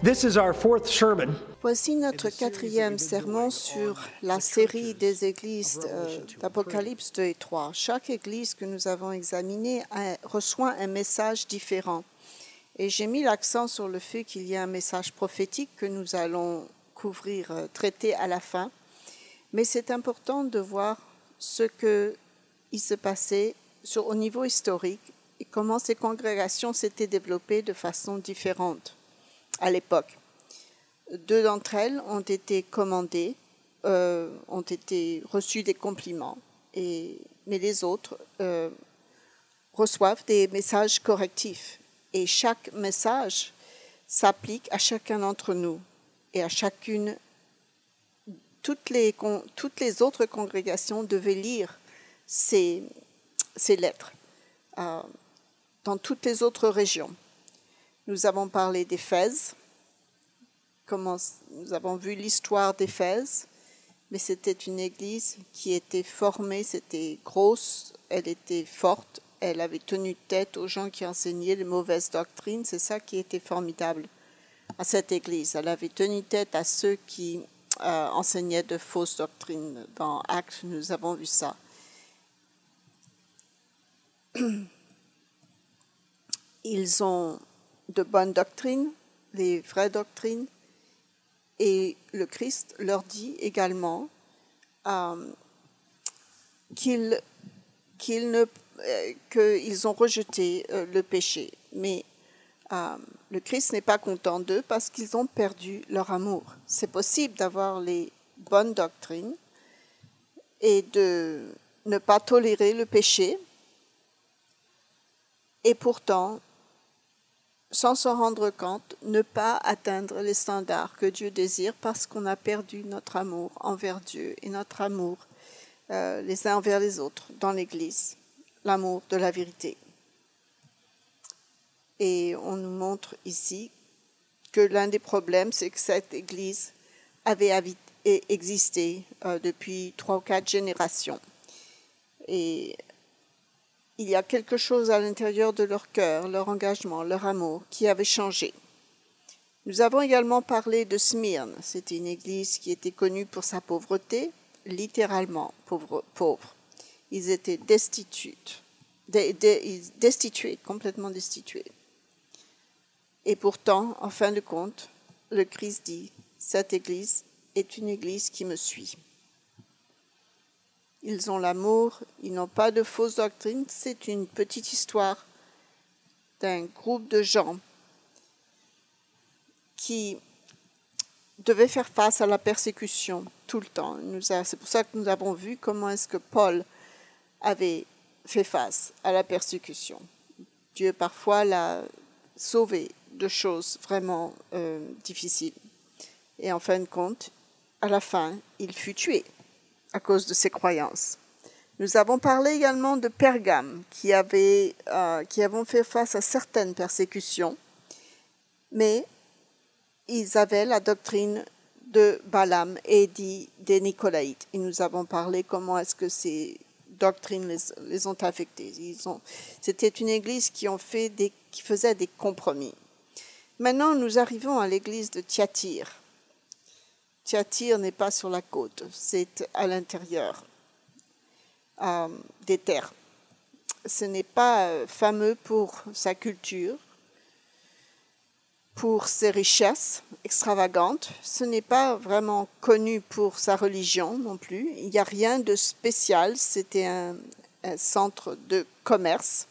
This is our fourth sermon. Voici notre quatrième sermon sur la série des églises d'Apocalypse 2 et 3. Chaque église que nous avons examinée reçoit un message différent. Et j'ai mis l'accent sur le fait qu'il y a un message prophétique que nous allons couvrir, traiter à la fin. Mais c'est important de voir ce qu'il se passait au niveau historique et comment ces congrégations s'étaient développées de façon différente à l'époque. Deux d'entre elles ont été commandées, ont été reçues des compliments, mais les autres reçoivent des messages correctifs. Et chaque message s'applique à chacun d'entre nous et à chacune. Toutes les autres congrégations devaient lire ces lettres dans toutes les autres régions. Nous avons parlé d'Éphèse, nous avons vu l'histoire d'Éphèse, mais c'était une église qui était formée, c'était grosse, elle était forte, elle avait tenu tête aux gens qui enseignaient les mauvaises doctrines. C'est ça qui était formidable à cette église. Elle avait tenu tête à ceux qui enseignaient de fausses doctrines. Dans Actes, nous avons vu ça. Ils ont de bonnes doctrines, les vraies doctrines, et le Christ leur dit également qu'ils ont rejeté le péché. Mais le Christ n'est pas content d'eux parce qu'ils ont perdu leur amour. C'est possible d'avoir les bonnes doctrines et de ne pas tolérer le péché, et pourtant, sans s'en rendre compte, ne pas atteindre les standards que Dieu désire parce qu'on a perdu notre amour envers Dieu et notre amour les uns envers les autres dans l'Église, l'amour de la vérité. Et on nous montre ici que l'un des problèmes, c'est que cette Église avait existé depuis 3 ou 4 générations. Et il y a quelque chose à l'intérieur de leur cœur, leur engagement, leur amour, qui avait changé. Nous avons également parlé de Smyrne. C'était une église qui était connue pour sa pauvreté, littéralement pauvre. Ils étaient destitués, complètement destitués. Et pourtant, en fin de compte, le Christ dit, cette église est une église qui me suit. Ils ont l'amour, ils n'ont pas de fausses doctrines. C'est une petite histoire d'un groupe de gens qui devaient faire face à la persécution tout le temps. C'est pour ça que nous avons vu comment est-ce que Paul avait fait face à la persécution. Dieu parfois l'a sauvé de choses vraiment difficiles. Et en fin de compte, à la fin, il fut tué à cause de ses croyances. Nous avons parlé également de Pergame, qui avons fait face à certaines persécutions, mais ils avaient la doctrine de Balaam et des Nicolaïtes. Et nous avons parlé comment est-ce que ces doctrines les ont affectés. C'était une église qui faisait des compromis. Maintenant, nous arrivons à l'église de Thyatire. Thyatire n'est pas sur la côte, c'est à l'intérieur des terres. Ce n'est pas fameux pour sa culture, pour ses richesses extravagantes. Ce n'est pas vraiment connu pour sa religion non plus. Il n'y a rien de spécial. C'était un centre de commerce.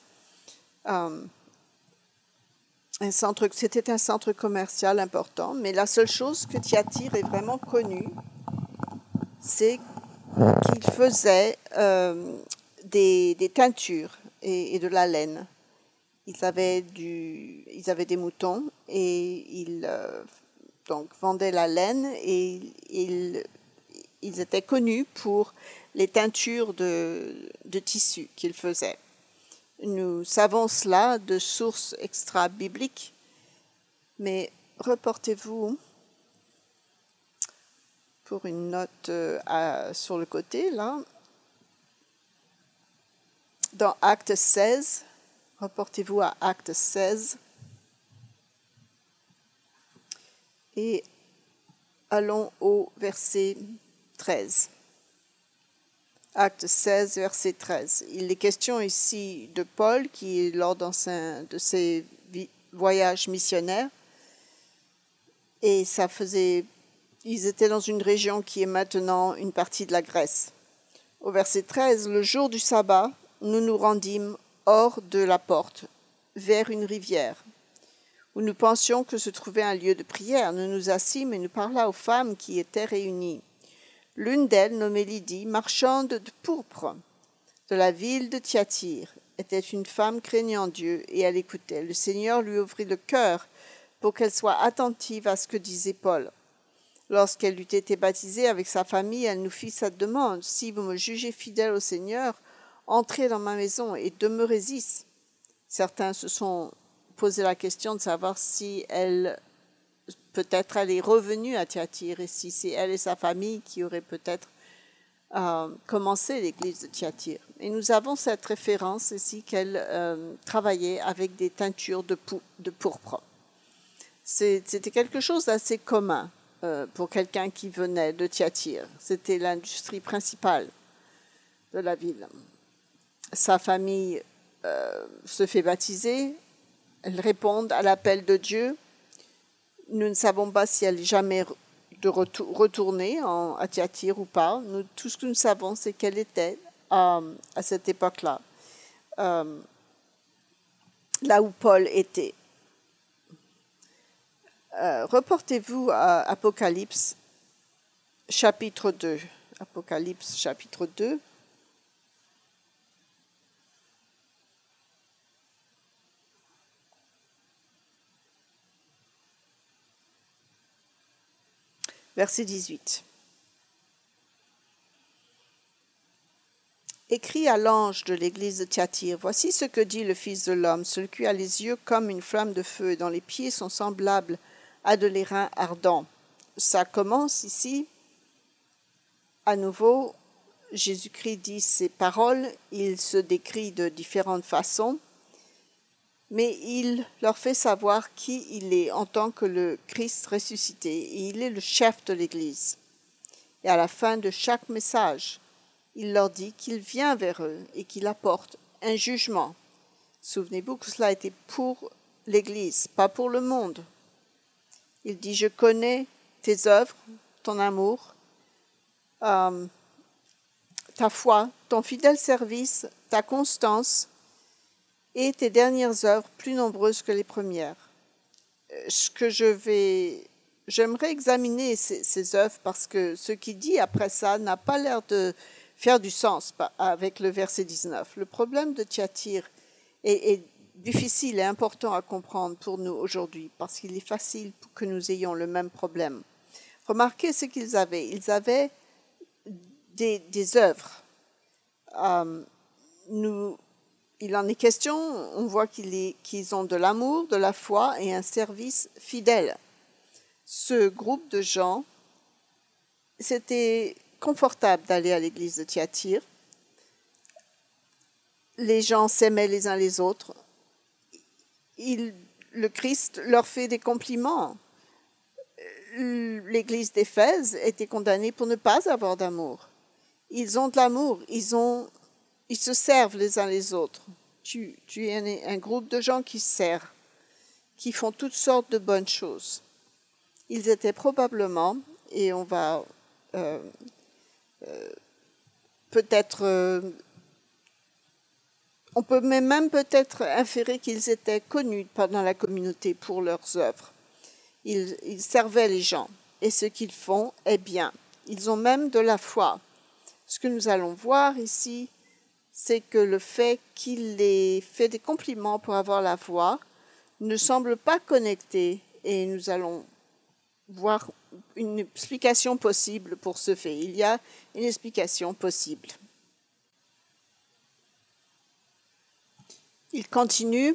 C'était un centre commercial important, mais la seule chose que Thyatire est vraiment connu, c'est qu'il faisait des teintures et de la laine. Ils avaient des moutons et ils donc vendaient la laine, et ils étaient connus pour les teintures de tissus qu'ils faisaient. Nous savons cela de sources extra-bibliques, mais reportez-vous pour une note sur le côté, là, dans Acte 16, reportez-vous à Acte 16. Et allons au verset 13. Acte 16, verset 13. Il est question ici de Paul qui, lors de ses voyages missionnaires, et ils étaient dans une région qui est maintenant une partie de la Grèce. Au verset 13, le jour du sabbat, nous nous rendîmes hors de la porte, vers une rivière, où nous pensions que se trouvait un lieu de prière. Nous nous assîmes et nous parlâmes aux femmes qui étaient réunies. L'une d'elles, nommée Lydie, marchande de pourpre, de la ville de Thyatire, était une femme craignant Dieu, et elle écoutait. Le Seigneur lui ouvrit le cœur pour qu'elle soit attentive à ce que disait Paul. Lorsqu'elle eut été baptisée avec sa famille, elle nous fit cette demande. « Si vous me jugez fidèle au Seigneur, entrez dans ma maison et demeurez-y. » Certains se sont posé la question de savoir si peut-être elle est revenue à Thyatire et si c'est elle et sa famille qui auraient peut-être commencé l'église de Thyatire. Et nous avons cette référence ici qu'elle travaillait avec des teintures de pourpre. C'était quelque chose d'assez commun pour quelqu'un qui venait de Thyatire. C'était l'industrie principale de la ville. Sa famille se fait baptiser, elle répond à l'appel de Dieu. Nous ne savons pas si elle est jamais retournée à Thyatire ou pas. Tout ce que nous savons, c'est qu'elle était à cette époque-là, là où Paul était. Reportez-vous à Apocalypse, chapitre 2. Apocalypse, chapitre 2. Verset 18. Écrit à l'ange de l'église de Thyatire, voici ce que dit le Fils de l'homme, celui qui a les yeux comme une flamme de feu et dont les pieds sont semblables à de l'airain ardent. Ça commence ici, à nouveau, Jésus-Christ dit ces paroles, il se décrit de différentes façons, mais il leur fait savoir qui il est en tant que le Christ ressuscité, et il est le chef de l'Église. Et à la fin de chaque message, il leur dit qu'il vient vers eux et qu'il apporte un jugement. Souvenez-vous que cela était pour l'Église, pas pour le monde. Il dit, je connais tes œuvres, ton amour, ta foi, ton fidèle service, ta constance, et tes dernières œuvres plus nombreuses que les premières. J'aimerais examiner ces œuvres parce que ce qu'il dit après ça n'a pas l'air de faire du sens avec le verset 19. Le problème de Thyatire est difficile et important à comprendre pour nous aujourd'hui parce qu'il est facile que nous ayons le même problème. Remarquez ce qu'ils avaient. Ils avaient des œuvres. Il en est question, on voit qu'ils ont de l'amour, de la foi et un service fidèle. Ce groupe de gens, c'était confortable d'aller à l'église de Thyatire. Les gens s'aimaient les uns les autres. Le Christ leur fait des compliments. L'église d'Éphèse était condamnée pour ne pas avoir d'amour. Ils ont de l'amour, ils se servent les uns les autres. Tu es un groupe de gens qui se servent, qui font toutes sortes de bonnes choses. Ils étaient probablement, et on va on peut même peut-être inférer qu'ils étaient connus dans la communauté pour leurs œuvres. Ils servaient les gens, et ce qu'ils font est bien. Ils ont même de la foi. Ce que nous allons voir ici, c'est que le fait qu'il ait fait des compliments pour avoir la foi ne semble pas connecté, et nous allons voir une explication possible pour ce fait. Il y a une explication possible. Il continue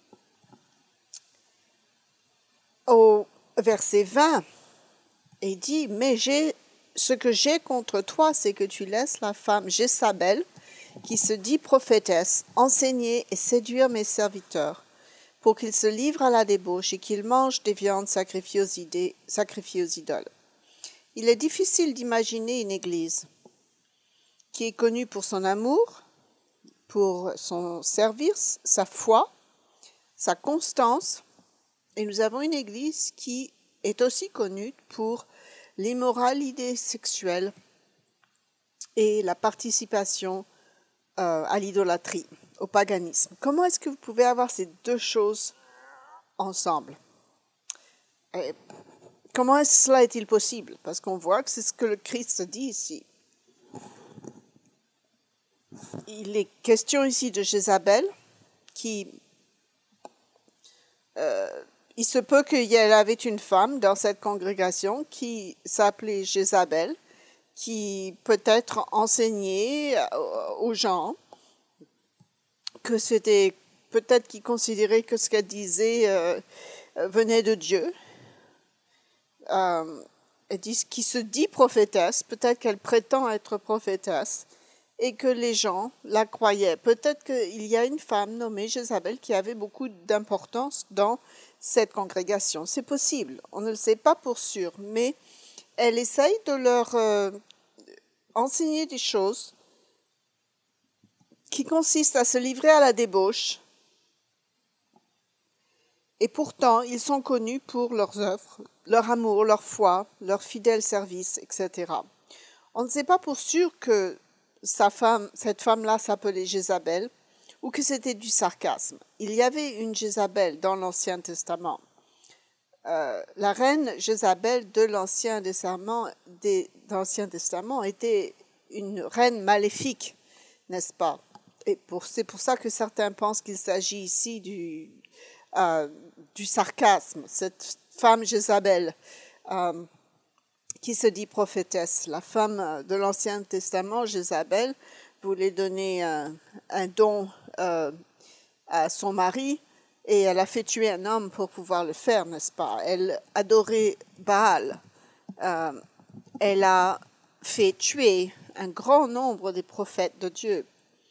au verset 20 et dit « Mais ce que j'ai contre toi, c'est que tu laisses la femme Jézabel, qui se dit prophétesse, enseigner et séduire mes serviteurs, pour qu'ils se livrent à la débauche et qu'ils mangent des viandes sacrifiées aux idoles. Il est difficile d'imaginer une Église qui est connue pour son amour, pour son service, sa foi, sa constance, et nous avons une Église qui est aussi connue pour l'immoralité sexuelle et la participation à l'idolâtrie, au paganisme. Comment est-ce que vous pouvez avoir ces deux choses ensemble? Et comment cela est-il possible? Parce qu'on voit que c'est ce que le Christ dit ici. Il est question ici de Jézabel, qui... il se peut qu'il y avait une femme dans cette congrégation qui s'appelait Jézabel, qui peut-être enseignait aux gens que c'était peut-être qu'ils considéraient que ce qu'elle disait venait de Dieu. Elle dit qui se dit prophétesse, peut-être qu'elle prétend être prophétesse, et que les gens la croyaient. Peut-être qu'il y a une femme nommée Jézabel qui avait beaucoup d'importance dans cette congrégation. C'est possible, on ne le sait pas pour sûr, mais elle essaye de leur enseigner des choses qui consistent à se livrer à la débauche. Et pourtant, ils sont connus pour leurs œuvres, leur amour, leur foi, leur fidèle service, etc. On ne sait pas pour sûr que cette femme-là s'appelait Jézabel ou que c'était du sarcasme. Il y avait une Jézabel dans l'Ancien Testament. La reine Jézabel de l'Ancien Testament était une reine maléfique, n'est-ce pas? Et c'est pour ça que certains pensent qu'il s'agit ici du sarcasme, cette femme Jézabel qui se dit prophétesse. La femme de l'Ancien Testament, Jézabel, voulait donner un don à son mari et elle a fait tuer un homme pour pouvoir le faire, n'est-ce pas? Elle adorait Baal. Elle a fait tuer un grand nombre des prophètes de Dieu.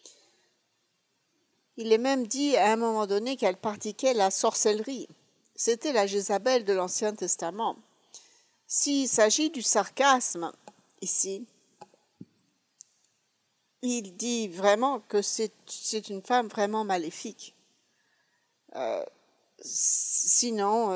Il est même dit à un moment donné qu'elle pratiquait la sorcellerie. C'était la Jézabel de l'Ancien Testament. S'il s'agit du sarcasme ici, il dit vraiment que c'est une femme vraiment maléfique. Sinon,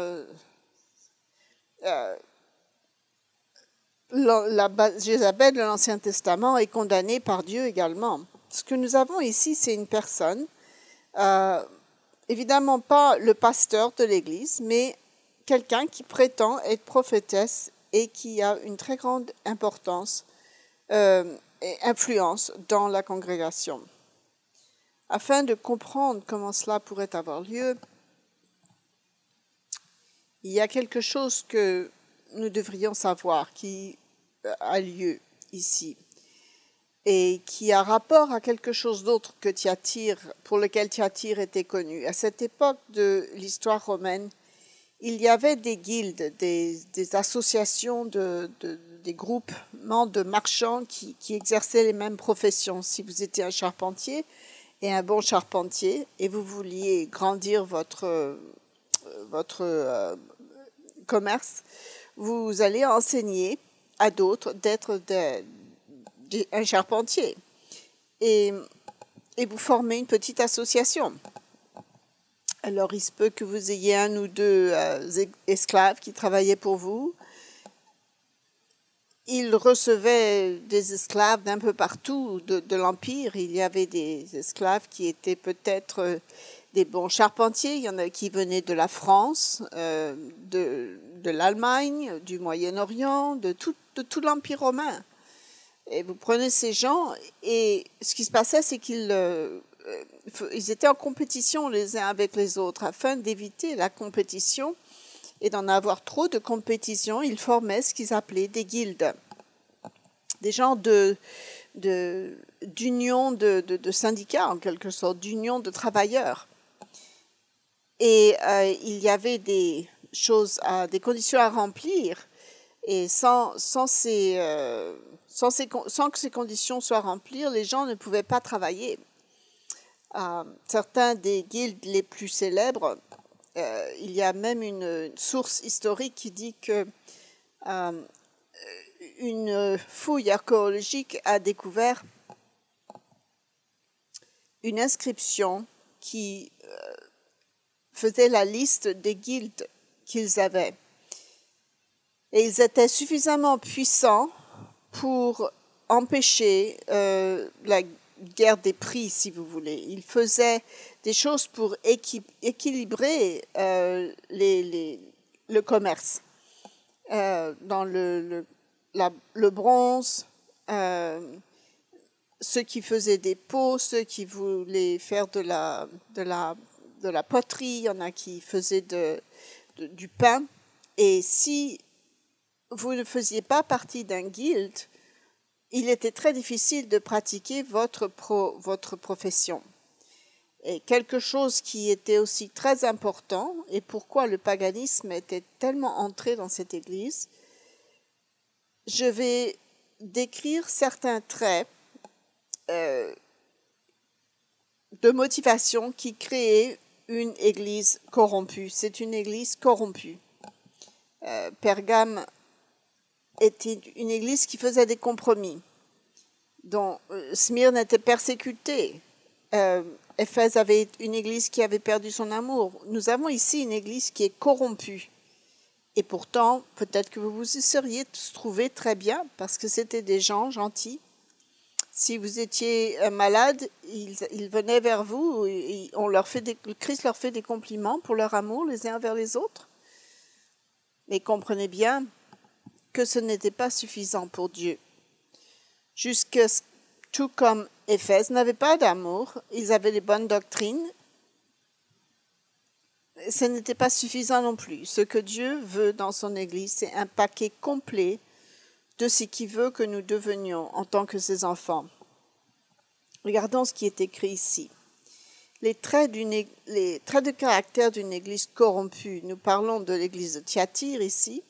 la Jézabel de l'Ancien Testament est condamnée par Dieu également. Ce que nous avons ici, c'est une personne, évidemment pas le pasteur de l'Église, mais quelqu'un qui prétend être prophétesse et qui a une très grande importance et influence dans la congrégation. Afin de comprendre comment cela pourrait avoir lieu, il y a quelque chose que nous devrions savoir qui a lieu ici et qui a rapport à quelque chose d'autre que Thyatire, pour lequel Thyatire était connu. À cette époque de l'histoire romaine, il y avait des guildes, des associations, des groupements de marchands qui exerçaient les mêmes professions. Si vous étiez un charpentier et un bon charpentier et vous vouliez grandir votre commerce, vous allez enseigner à d'autres d'être un charpentier et vous formez une petite association. Alors, il se peut que vous ayez un ou deux esclaves qui travaillaient pour vous. Ils recevaient des esclaves d'un peu partout de l'Empire. Il y avait des esclaves qui étaient peut-être des bons charpentiers. Il y en a qui venaient de la France, de l'Allemagne, du Moyen-Orient, de tout l'Empire romain. Et vous prenez ces gens et ce qui se passait, c'est qu'ils étaient en compétition les uns avec les autres. Afin d'éviter la compétition et d'en avoir trop de compétition, ils formaient ce qu'ils appelaient des guildes, des genres d'unions de syndicats en quelque sorte, d'unions de travailleurs. Et il y avait des conditions à remplir, et sans que ces conditions soient remplies, les gens ne pouvaient pas travailler. Certains des guildes les plus célèbres Il y a même une source historique qui dit que une fouille archéologique a découvert une inscription qui faisait la liste des guildes qu'ils avaient. Et ils étaient suffisamment puissants pour empêcher la guerre des prix, si vous voulez. Ils faisaient des choses pour équilibrer le commerce. Dans le bronze, ceux qui faisaient des pots, ceux qui voulaient faire de la poterie, il y en a qui faisaient du pain. Et si vous ne faisiez pas partie d'un guild, il était très difficile de pratiquer votre profession. Et quelque chose qui était aussi très important, et pourquoi le paganisme était tellement entré dans cette église, je vais décrire certains traits de motivation qui créaient une église corrompue. C'est une église corrompue. Pergame était une église qui faisait des compromis, dont Smyrne était persécutée. Éphèse avait une église qui avait perdu son amour. Nous avons ici une église qui est corrompue. Et pourtant, peut-être que vous vous y seriez trouvés très bien, parce que c'était des gens gentils. Si vous étiez malade, ils venaient vers vous et le Christ leur fait des compliments pour leur amour les uns vers les autres. Mais comprenez bien que ce n'était pas suffisant pour Dieu. Tout comme Éphèse n'avait pas d'amour, ils avaient les bonnes doctrines, ce n'était pas suffisant non plus. Ce que Dieu veut dans son Église, c'est un paquet complet de ce qu'il veut que nous devenions en tant que ses enfants. Regardons ce qui est écrit ici. Les traits de caractère d'une Église corrompue. Nous parlons de l'Église de Thyatire ici.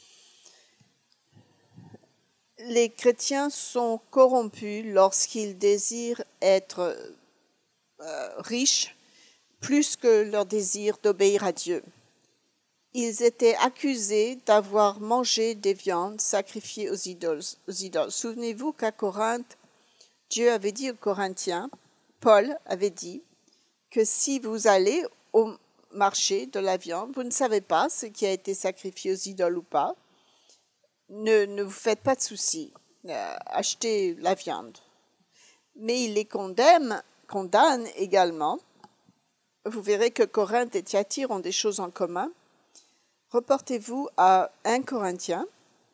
Les chrétiens sont corrompus lorsqu'ils désirent être riches plus que leur désir d'obéir à Dieu. Ils étaient accusés d'avoir mangé des viandes sacrifiées aux idoles. Souvenez-vous qu'à Corinthe, Dieu avait dit aux Corinthiens, Paul avait dit que si vous allez au marché de la viande, vous ne savez pas ce qui a été sacrifié aux idoles ou pas. Ne vous faites pas de soucis, achetez la viande. Mais il les condamne également. Vous verrez que Corinthe et Thyatire ont des choses en commun. Reportez-vous à 1 Corinthiens,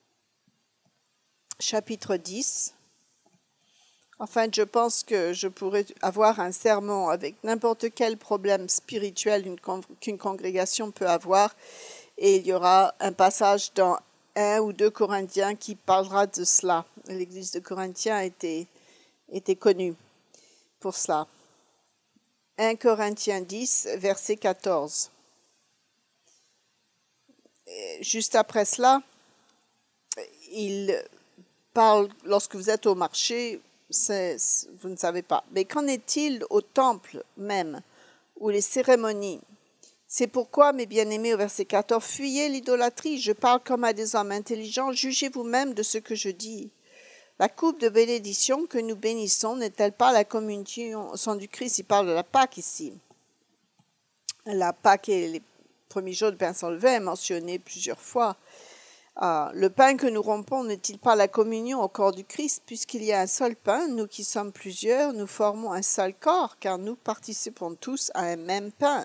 chapitre 10. Enfin, je pense que je pourrais avoir un sermon avec n'importe quel problème spirituel qu'une congrégation peut avoir, et il y aura un passage dans 1 ou 2 Corinthiens qui parlera de cela. L'église de Corinthiens était connue pour cela. 1 Corinthiens 10, verset 14. Et juste après cela, il parle, lorsque vous êtes au marché, vous ne savez pas. Mais qu'en est-il au temple même, ou les cérémonies? C'est pourquoi, mes bien-aimés, au verset 14, fuyez l'idolâtrie, je parle comme à des hommes intelligents, jugez vous-même de ce que je dis. La coupe de bénédiction que nous bénissons n'est-elle pas la communion au sang du Christ? Il parle de la Pâque ici. La Pâque et les premiers jours de pain sans levain est mentionné plusieurs fois. Le pain que nous rompons n'est-il pas la communion au corps du Christ? Puisqu'il y a un seul pain, nous qui sommes plusieurs, nous formons un seul corps, car nous participons tous à un même pain.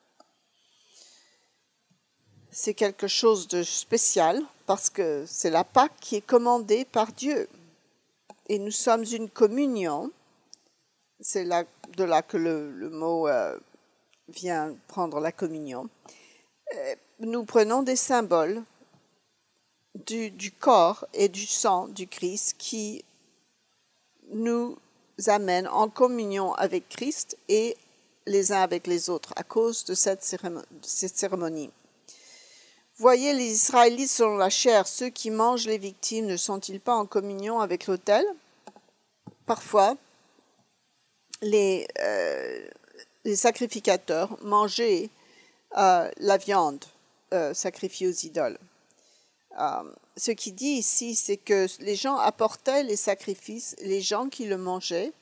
C'est quelque chose de spécial, parce que c'est la Pâque qui est commandée par Dieu. Et nous sommes une communion. C'est de là que le mot vient prendre la communion. Nous prenons des symboles du corps et du sang du Christ qui nous amènent en communion avec Christ et les uns avec les autres à cause de cette cérémonie. Voyez les Israélites selon la chair, ceux qui mangent les victimes, ne sont-ils pas en communion avec l'autel? Parfois, les sacrificateurs mangeaient la viande sacrifiée aux idoles. Ce qu'il dit ici, c'est que les gens apportaient les sacrifices, les gens qui le mangeaient.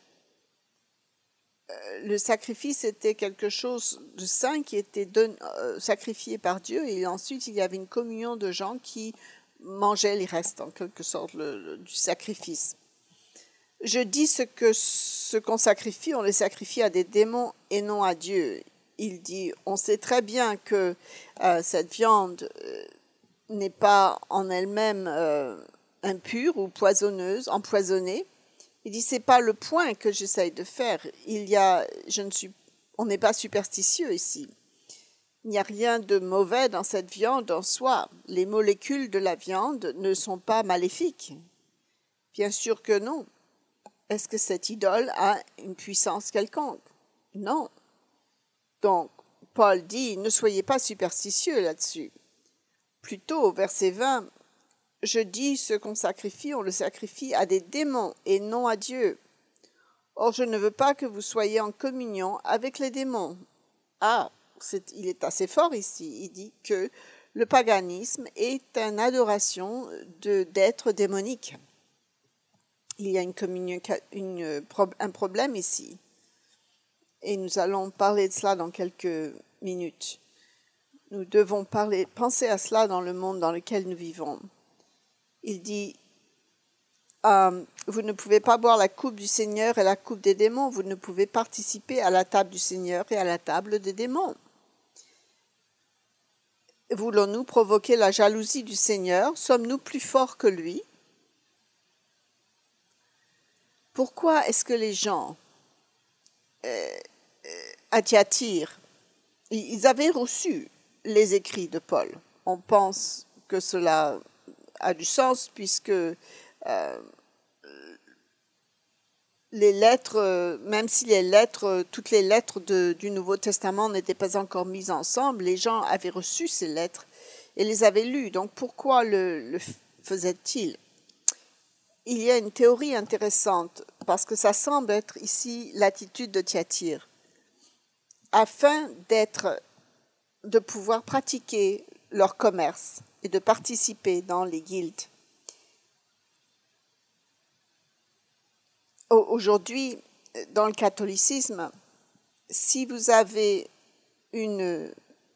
Le sacrifice était quelque chose de saint qui était sacrifié par Dieu, et ensuite il y avait une communion de gens qui mangeaient les restes, en quelque sorte, du sacrifice. Je dis ce qu'on sacrifie, on les sacrifie à des démons et non à Dieu. Il dit, on sait très bien que cette viande n'est pas en elle-même impure ou poisonneuse, empoisonnée. Il dit, c'est pas le point que j'essaye de faire. On n'est pas superstitieux ici. Il n'y a rien de mauvais dans cette viande en soi. Les molécules de la viande ne sont pas maléfiques. Bien sûr que non. Est-ce que cette idole a une puissance quelconque? Non. Donc, Paul dit, ne soyez pas superstitieux là-dessus. Plutôt, au verset 20, je dis, ce qu'on sacrifie, on le sacrifie à des démons et non à Dieu. Or, je ne veux pas que vous soyez en communion avec les démons. Il est assez fort ici. Il dit que le paganisme est une adoration d'êtres démoniques. Il y a un problème ici. Et nous allons parler de cela dans quelques minutes. Nous devons penser à cela dans le monde dans lequel nous vivons. Il dit, vous ne pouvez pas boire la coupe du Seigneur et la coupe des démons. Vous ne pouvez participer à la table du Seigneur et à la table des démons. Voulons-nous provoquer la jalousie du Seigneur? Sommes-nous plus forts que lui? Pourquoi est-ce que les gens à Thyatire, ils avaient reçu les écrits de Paul? On pense que cela a du sens puisque les lettres, même si toutes les lettres du Nouveau Testament n'étaient pas encore mises ensemble, les gens avaient reçu ces lettres et les avaient lues. Donc pourquoi le faisaient-ils? Il y a une théorie intéressante, parce que ça semble être ici l'attitude de Thyatire. Afin de pouvoir pratiquer leur commerce et de participer dans les guildes. Aujourd'hui, dans le catholicisme, si vous avez une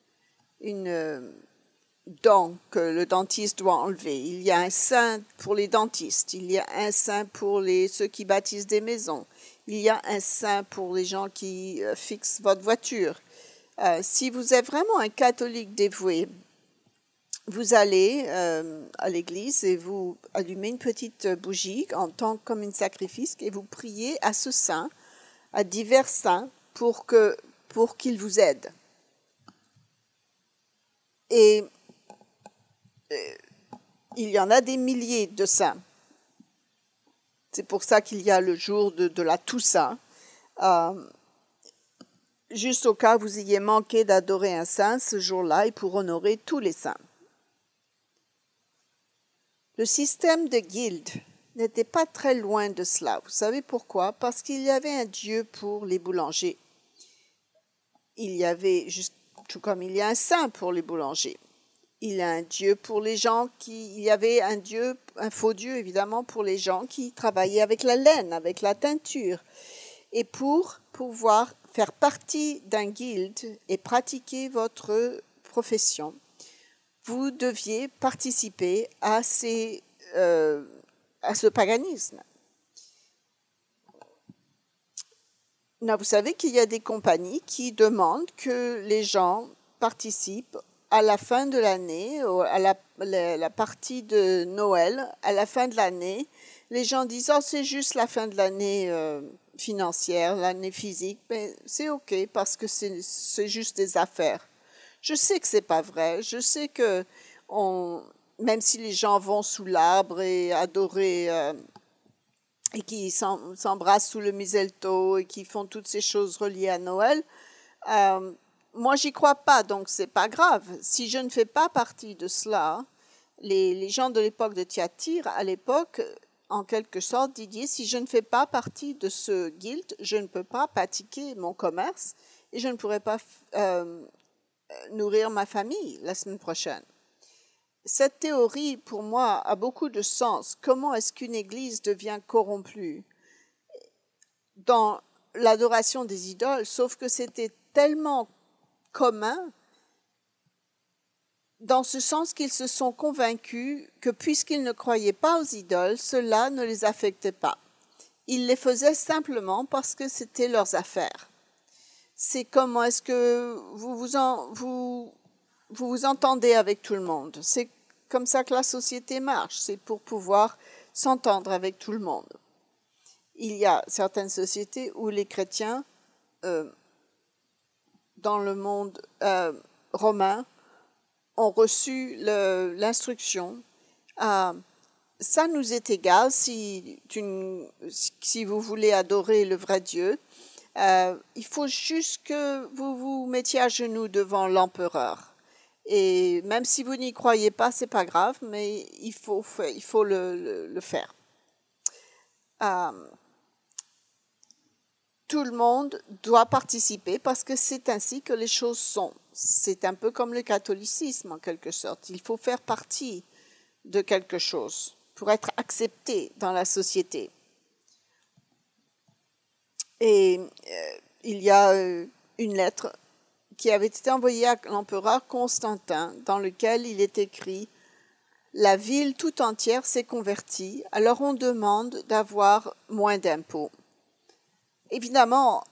dent que le dentiste doit enlever, il y a un saint pour les dentistes, il y a un saint pour ceux qui bâtissent des maisons, il y a un saint pour les gens qui fixent votre voiture. Si vous êtes vraiment un catholique dévoué, vous allez à l'église et vous allumez une petite bougie comme un sacrifice et vous priez à ce saint, à divers saints, pour qu'il vous aide. Et il y en a des milliers de saints. C'est pour ça qu'il y a le jour de la Toussaint. Juste au cas où vous ayez manqué d'adorer un saint ce jour-là et pour honorer tous les saints. Le système de guilde n'était pas très loin de cela. Vous savez pourquoi? Parce qu'il y avait un dieu pour les boulangers. Il y avait, tout comme il y a un saint pour les boulangers. Il y a un dieu pour les gens il y avait un faux dieu évidemment pour les gens qui travaillaient avec la laine, avec la teinture. Et pour pouvoir faire partie d'un guilde et pratiquer votre profession, vous deviez participer à ce paganisme. Là, vous savez qu'il y a des compagnies qui demandent que les gens participent à la fin de l'année, à la partie de Noël, à la fin de l'année. Les gens disent « Oh, c'est juste la fin de l'année financière, l'année physique. » Mais c'est OK parce que c'est juste des affaires. Je sais que c'est pas vrai. Je sais que même si les gens vont sous l'arbre et adorer et qui s'embrassent sous le mistletoe et qui font toutes ces choses reliées à Noël, moi j'y crois pas, donc c'est pas grave. Si je ne fais pas partie de cela, les gens de l'époque de Thyatire, à l'époque, en quelque sorte, disaient si je ne fais pas partie de ce guild, je ne peux pas pratiquer mon commerce et je ne pourrais pas nourrir ma famille la semaine prochaine. Cette théorie, pour moi, a beaucoup de sens. Comment est-ce qu'une église devient corrompue dans l'adoration des idoles, sauf que c'était tellement commun, dans ce sens qu'ils se sont convaincus que puisqu'ils ne croyaient pas aux idoles, cela ne les affectait pas. Ils les faisaient simplement parce que c'était leurs affaires. C'est comment est-ce que vous vous entendez avec tout le monde. C'est comme ça que la société marche. C'est pour pouvoir s'entendre avec tout le monde. Il y a certaines sociétés où les chrétiens, dans le monde romain, ont reçu l'instruction. Ça nous est égal si vous voulez adorer le vrai Dieu. Il faut juste que vous vous mettiez à genoux devant l'empereur. Et même si vous n'y croyez pas, c'est pas grave, mais il faut le faire. Tout le monde doit participer parce que c'est ainsi que les choses sont. C'est un peu comme le catholicisme en quelque sorte. Il faut faire partie de quelque chose pour être accepté dans la société. Et il y a une lettre qui avait été envoyée à l'empereur Constantin dans lequel il est écrit « La ville tout entière s'est convertie, alors on demande d'avoir moins d'impôts. » Évidemment,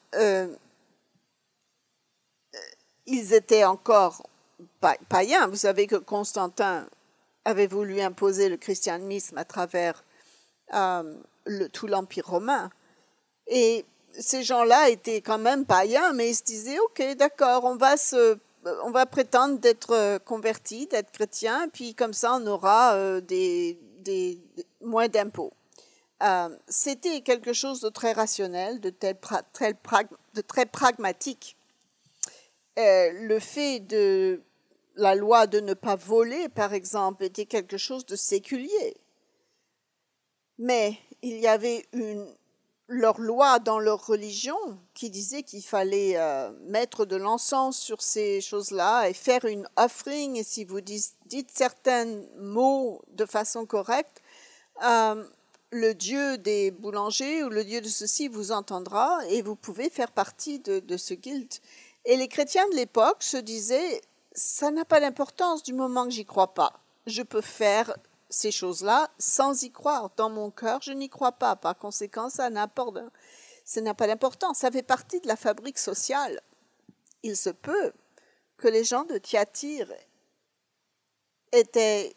ils étaient encore païens. Vous savez que Constantin avait voulu imposer le christianisme à travers tout l'Empire romain. Et ces gens-là étaient quand même païens, mais ils se disaient, OK, d'accord, on va prétendre d'être convertis, d'être chrétiens, puis comme ça, on aura moins d'impôts. C'était quelque chose de très rationnel, de très pragmatique. Le fait de la loi de ne pas voler, par exemple, était quelque chose de séculier. Mais il y avait leur loi dans leur religion qui disait qu'il fallait mettre de l'encens sur ces choses-là et faire une offering. Et si vous dites certains mots de façon correcte, le Dieu des boulangers ou le Dieu de ceci vous entendra et vous pouvez faire partie de ce guild. Et les chrétiens de l'époque se disaient, ça n'a pas d'importance du moment que j'y crois pas. Je peux faire ces choses-là sans y croire. Dans mon cœur, je n'y crois pas. Par conséquent, ça n'a pas d'importance. Ça fait partie de la fabrique sociale. Il se peut que les gens de Thyatire étaient...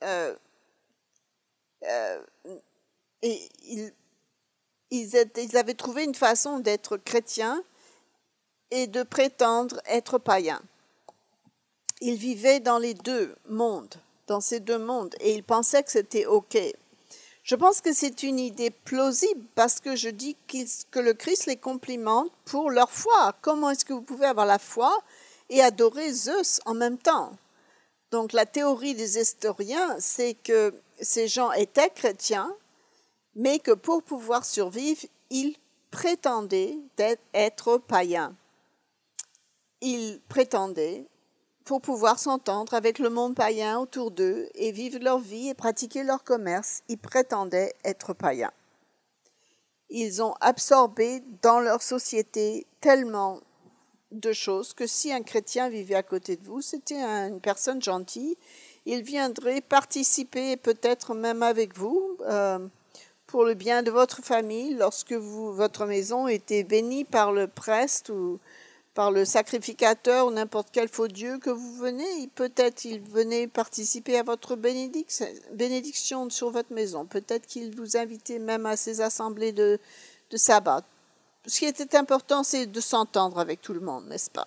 ils avaient trouvé une façon d'être chrétiens et de prétendre être païens. Ils vivaient dans les deux mondes, dans ces deux mondes, et ils pensaient que c'était OK. Je pense que c'est une idée plausible parce que je dis que le Christ les complimente pour leur foi. Comment est-ce que vous pouvez avoir la foi et adorer Zeus en même temps? Donc la théorie des historiens, c'est que ces gens étaient chrétiens, mais que pour pouvoir survivre, ils prétendaient être païens. Ils prétendaient, pour pouvoir s'entendre avec le monde païen autour d'eux et vivre leur vie et pratiquer leur commerce, ils prétendaient être païens. Ils ont absorbé dans leur société tellement de choses que si un chrétien vivait à côté de vous, c'était une personne gentille, il viendrait participer peut-être même avec vous pour le bien de votre famille lorsque votre maison était bénie par le prêtre ou par le sacrificateur ou n'importe quel faux Dieu que vous venez, peut-être il venait participer à votre bénédiction sur votre maison. Peut-être qu'il vous invitait même à ces assemblées de sabbat. Ce qui était important, c'est de s'entendre avec tout le monde, n'est-ce pas?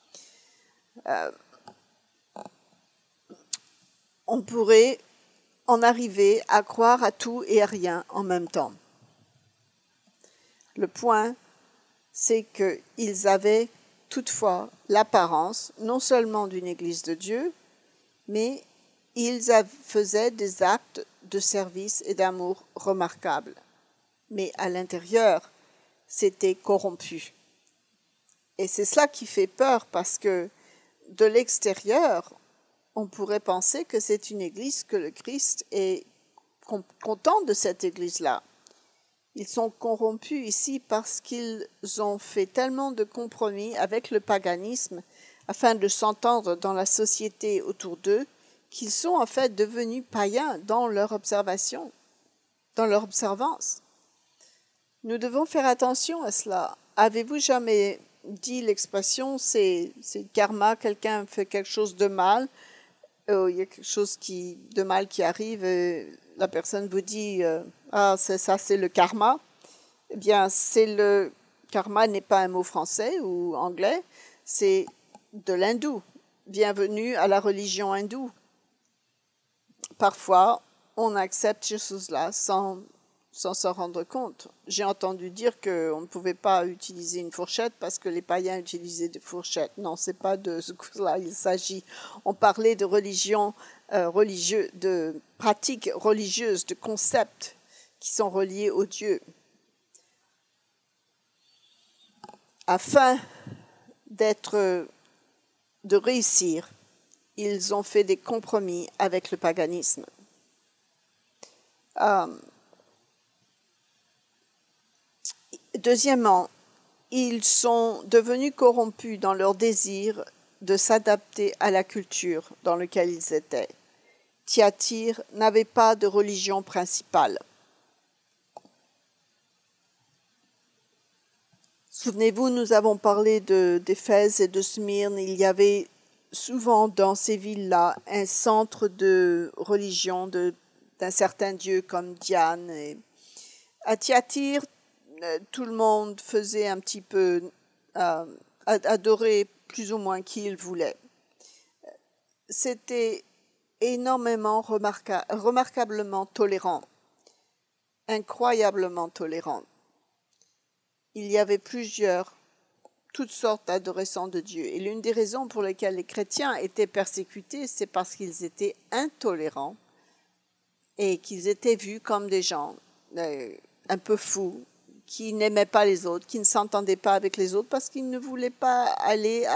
On pourrait en arriver à croire à tout et à rien en même temps. Le point, c'est qu'ils avaient toutefois l'apparence non seulement d'une église de Dieu, mais ils faisaient des actes de service et d'amour remarquables. Mais à l'intérieur, c'était corrompu. Et c'est cela qui fait peur parce que de l'extérieur, on pourrait penser que c'est une église, que le Christ est content de cette église-là. Ils sont corrompus ici parce qu'ils ont fait tellement de compromis avec le paganisme afin de s'entendre dans la société autour d'eux qu'ils sont en fait devenus païens dans leur observation, dans leur observance. Nous devons faire attention à cela. Avez-vous jamais dit l'expression c'est karma, quelqu'un fait quelque chose de mal, il y a quelque chose de mal qui arrive, et la personne vous dit ah c'est le karma. Eh bien, le karma n'est pas un mot français ou anglais, c'est de l'hindou. Bienvenue à la religion hindoue. Parfois, on accepte ces choses-là sans s'en rendre compte. J'ai entendu dire qu'on ne pouvait pas utiliser une fourchette parce que les païens utilisaient des fourchettes. Non, c'est pas de ce que là il s'agit. On parlait de religion religieuse, de pratiques religieuses, de concepts qui sont reliés au Dieu. Afin de réussir, ils ont fait des compromis avec le paganisme. Deuxièmement, ils sont devenus corrompus dans leur désir de s'adapter à la culture dans laquelle ils étaient. Thyatire n'avait pas de religion principale. Souvenez-vous, nous avons parlé d'Éphèse et de Smyrne. Il y avait souvent dans ces villes-là un centre de religion d'un certain dieu comme Diane. Et à Thyatire, tout le monde faisait un petit peu adorer plus ou moins qui il voulait. C'était énormément remarquablement tolérant, incroyablement tolérant. Il y avait toutes sortes d'adorations de Dieu. Et l'une des raisons pour lesquelles les chrétiens étaient persécutés, c'est parce qu'ils étaient intolérants et qu'ils étaient vus comme des gens un peu fous, qui n'aimaient pas les autres, qui ne s'entendaient pas avec les autres parce qu'ils ne voulaient pas aller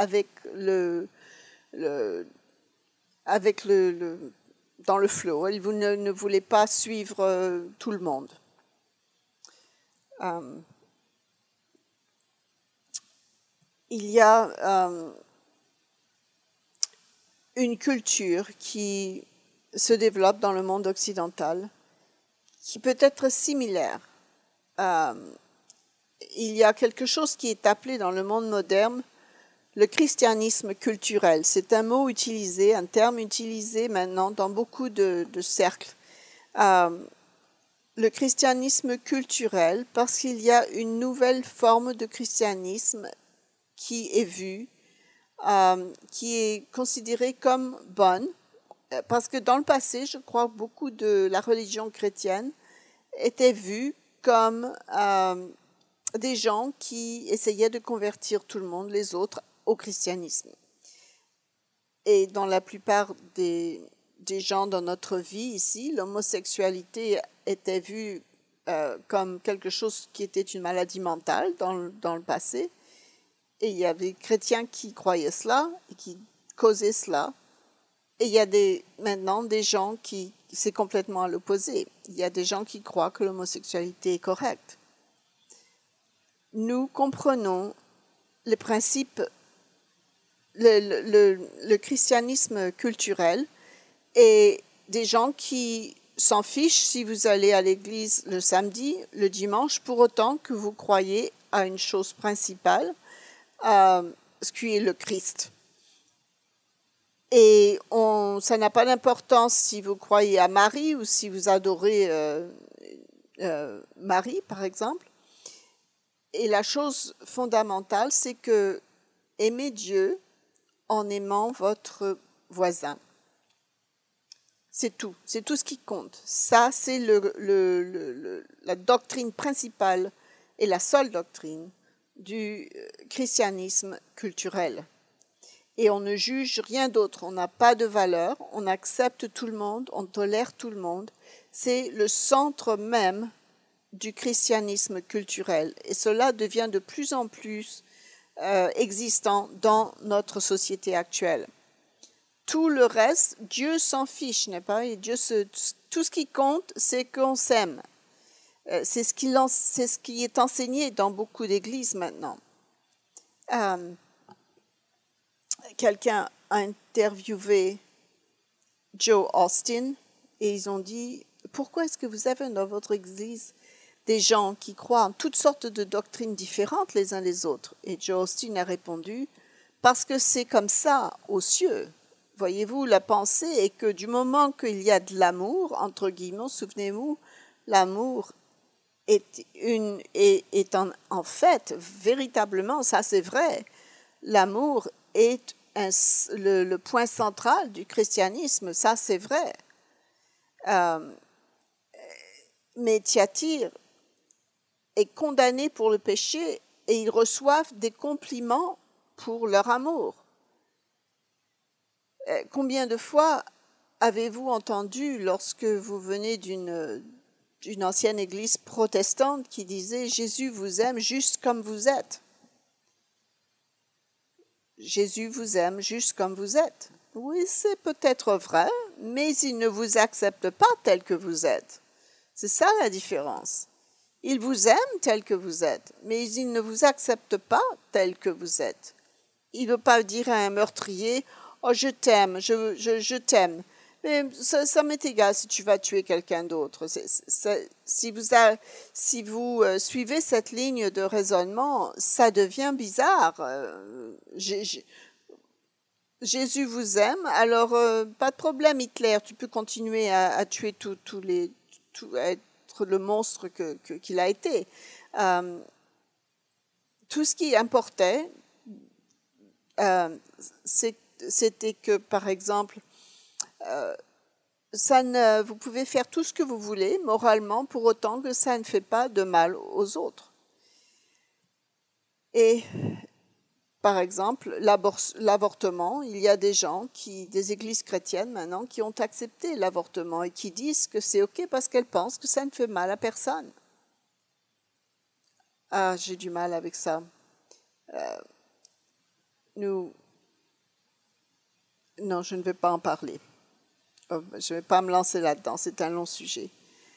dans le flot. Ils ne voulaient pas suivre tout le monde. Il y a une culture qui se développe dans le monde occidental qui peut être similaire. Il y a quelque chose qui est appelé dans le monde moderne le christianisme culturel. C'est un terme utilisé maintenant dans beaucoup de cercles. Le christianisme culturel, parce qu'il y a une nouvelle forme de christianisme qui est vue, qui est considérée comme bonne, parce que dans le passé, je crois que beaucoup de la religion chrétienne était vue comme des gens qui essayaient de convertir tout le monde, les autres, au christianisme. Et dans la plupart des gens dans notre vie ici, l'homosexualité était vue comme quelque chose qui était une maladie mentale dans le passé. Et il y avait des chrétiens qui croyaient cela et qui causaient cela. Et il y a maintenant des gens qui, c'est complètement à l'opposé. Il y a des gens qui croient que l'homosexualité est correcte. Nous comprenons les principes, le christianisme culturel et des gens qui s'en fichent si vous allez à l'église le samedi, le dimanche, pour autant que vous croyez à une chose principale, ce qui est le Christ. Et ça n'a pas d'importance si vous croyez à Marie ou si vous adorez Marie, par exemple. Et la chose fondamentale, c'est que aimez Dieu en aimant votre voisin. C'est tout ce qui compte. Ça, c'est la doctrine principale et la seule doctrine du christianisme culturel. Et on ne juge rien d'autre, on n'a pas de valeur, on accepte tout le monde, on tolère tout le monde. C'est le centre même du christianisme culturel. Et cela devient de plus en plus existant dans notre société actuelle. Tout le reste, Dieu s'en fiche, n'est-ce pas? Et tout ce qui compte, c'est qu'on s'aime. C'est ce qui est enseigné dans beaucoup d'églises maintenant. Quelqu'un a interviewé Joe Austin et ils ont dit « Pourquoi est-ce que vous avez dans votre église des gens qui croient en toutes sortes de doctrines différentes les uns les autres ?» Et Joe Austin a répondu « Parce que c'est comme ça aux cieux. » Voyez-vous, la pensée est que du moment qu'il y a de l'amour, entre guillemets, souvenez-vous, l'amour est en fait, véritablement, ça c'est vrai, l'amour est le point central du christianisme, ça c'est vrai. Mais Thyatire est condamné pour le péché et ils reçoivent des compliments pour leur amour. Combien de fois avez-vous entendu, lorsque vous venez d'une ancienne église protestante qui disait « Jésus vous aime juste comme vous êtes ». Jésus vous aime juste comme vous êtes. Oui, c'est peut-être vrai, mais il ne vous accepte pas tel que vous êtes. C'est ça la différence. Il vous aime tel que vous êtes, mais il ne vous accepte pas tel que vous êtes. Il ne veut pas dire à un meurtrier « Oh, je t'aime, je t'aime ». Mais ça m'est égal si tu vas tuer quelqu'un d'autre. Si vous suivez cette ligne de raisonnement, ça devient bizarre. Jésus vous aime, alors pas de problème Hitler, tu peux continuer à tuer à être le monstre qu'il a été. Tout ce qui importait, c'était que, par exemple, vous pouvez faire tout ce que vous voulez moralement pour autant que ça ne fait pas de mal aux autres. Et par exemple, l'avortement, il y a des églises chrétiennes maintenant, qui ont accepté l'avortement et qui disent que c'est OK parce qu'elles pensent que ça ne fait mal à personne. Ah, j'ai du mal avec ça. Non, je ne vais pas en parler. Je ne vais pas me lancer là-dedans, c'est un long sujet.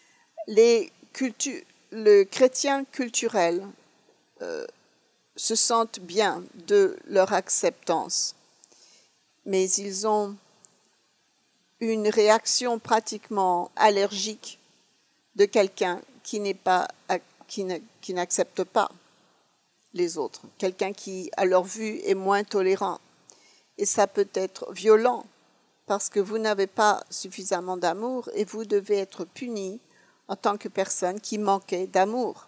Le chrétien culturel se sentent bien de leur acceptance, mais ils ont une réaction pratiquement allergique de quelqu'un qui n'accepte pas les autres, quelqu'un qui, à leur vue, est moins tolérant. Et ça peut être violent, parce que vous n'avez pas suffisamment d'amour et vous devez être puni en tant que personne qui manquait d'amour.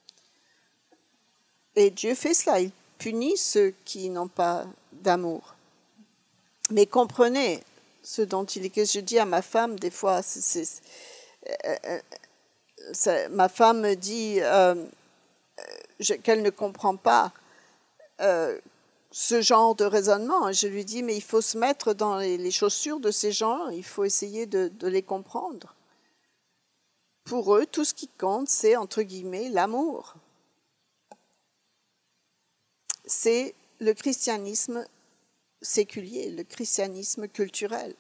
Et Dieu fait cela, il punit ceux qui n'ont pas d'amour. Mais comprenez ce dont il est question. Je dis à ma femme, des fois, ma femme me dit qu'elle ne comprend pas ce genre de raisonnement. Je lui dis, mais il faut se mettre dans les chaussures de ces gens, il faut essayer de les comprendre. Pour eux, tout ce qui compte, c'est, entre guillemets, l'amour. C'est le christianisme séculier, le christianisme culturel.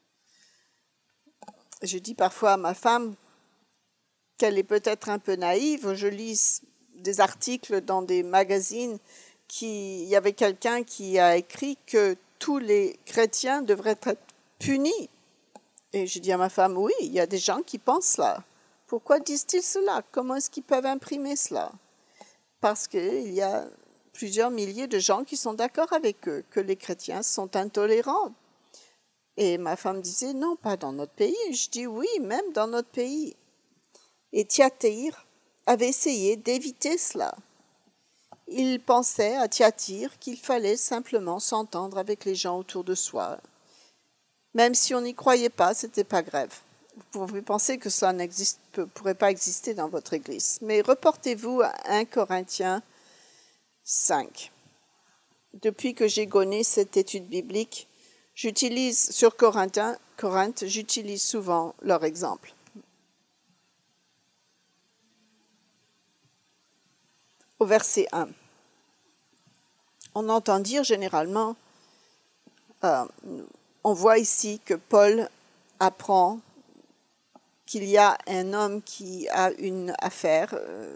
Je dis parfois à ma femme qu'elle est peut-être un peu naïve. Je lis des articles dans des magazines il y avait quelqu'un qui a écrit que tous les chrétiens devraient être punis. Et je dis à ma femme, oui, il y a des gens qui pensent cela. Pourquoi disent-ils cela? Comment est-ce qu'ils peuvent imprimer cela? Parce qu'il y a plusieurs milliers de gens qui sont d'accord avec eux, que les chrétiens sont intolérants. Et ma femme disait, non, pas dans notre pays. Je dis, oui, même dans notre pays. Et Thyatire avait essayé d'éviter cela. Il pensait à Thyatire qu'il fallait simplement s'entendre avec les gens autour de soi. Même si on n'y croyait pas, ce n'était pas grave. Vous pouvez penser que ça ne pourrait pas exister dans votre église. Mais reportez-vous à 1 Corinthiens 5. Depuis que j'ai gagné cette étude biblique, sur Corinthe, j'utilise souvent leur exemple. Au verset 1. On entend dire généralement, on voit ici que Paul apprend qu'il y a un homme qui a une affaire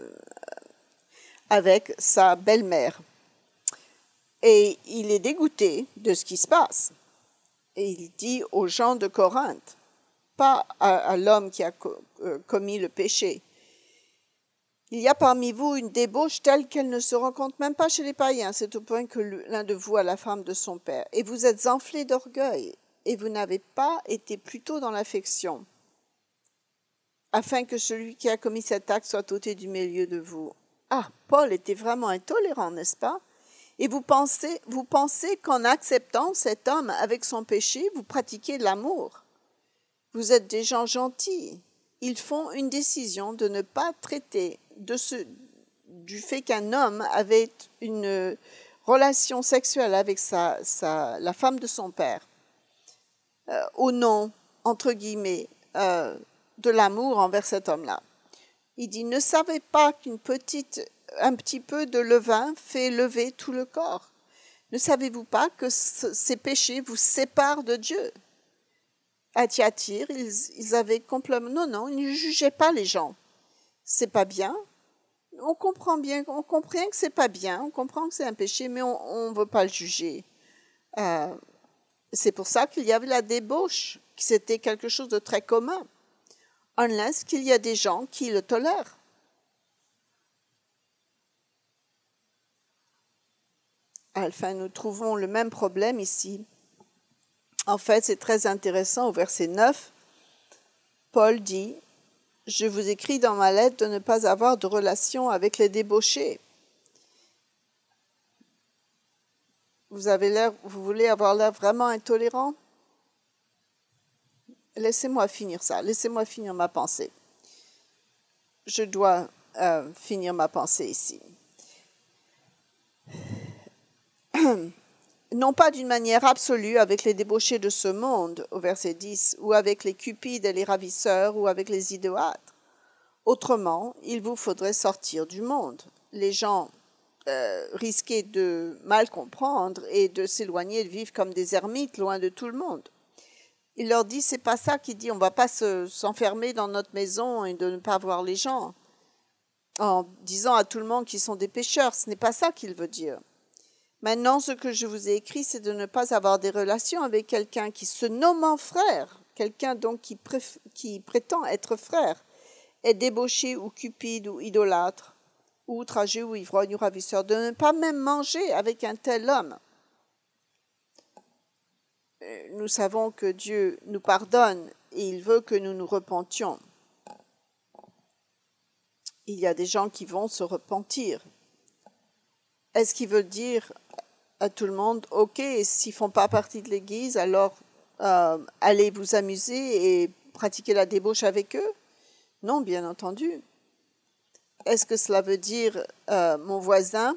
avec sa belle-mère. Et il est dégoûté de ce qui se passe. Et il dit aux gens de Corinthe, pas à l'homme qui a commis le péché, il y a parmi vous une débauche telle qu'elle ne se rencontre même pas chez les païens. C'est au point que l'un de vous a la femme de son père. Et vous êtes enflés d'orgueil, et vous n'avez pas été plutôt dans l'affection, afin que celui qui a commis cet acte soit ôté du milieu de vous. Ah, Paul était vraiment intolérant, n'est-ce pas? Et vous pensez qu'en acceptant cet homme avec son péché, vous pratiquez l'amour. Vous êtes des gens gentils. Ils font une décision de ne pas traiter du fait qu'un homme avait une relation sexuelle avec la femme de son père, au nom, entre guillemets, de l'amour envers cet homme-là. Il dit, ne savez pas un petit peu de levain fait lever tout le corps. Ne savez-vous pas que ces péchés vous séparent de Dieu? À Thyatire, ils avaient complètement... Non, ils ne jugeaient pas les gens. C'est pas bien. On comprend que c'est pas bien, on comprend que c'est un péché, mais on ne veut pas le juger. C'est pour ça qu'il y avait la débauche, que c'était quelque chose de très commun. Unless qu'il y a des gens qui le tolèrent. Enfin, nous trouvons le même problème ici. En fait, c'est très intéressant. Au verset 9, Paul dit, « Je vous écris dans ma lettre de ne pas avoir de relation avec les débauchés. » Vous voulez avoir l'air vraiment intolérant? Laissez-moi finir ça. Laissez-moi finir ma pensée. Je dois finir ma pensée ici. Non pas d'une manière absolue avec les débauchés de ce monde, au verset 10, ou avec les cupides et les ravisseurs, ou avec les idolâtres. Autrement, il vous faudrait sortir du monde. Les gens risquaient de mal comprendre et de s'éloigner, de vivre comme des ermites, loin de tout le monde. Il leur dit, c'est pas ça qu'il dit, on va pas s'enfermer dans notre maison et de ne pas voir les gens, en disant à tout le monde qu'ils sont des pécheurs. Ce n'est pas ça qu'il veut dire. Maintenant, ce que je vous ai écrit, c'est de ne pas avoir des relations avec quelqu'un qui se nommant frère, quelqu'un donc qui prétend être frère, est débauché ou cupide ou idolâtre, ou outragé ou ivrogne ou ravisseur, de ne pas même manger avec un tel homme. Nous savons que Dieu nous pardonne et il veut que nous nous repentions. Il y a des gens qui vont se repentir. Est-ce qu'il veut dire à tout le monde, ok, s'ils ne font pas partie de l'Église, alors allez vous amuser et pratiquer la débauche avec eux? Non, bien entendu. Est-ce que cela veut dire mon voisin?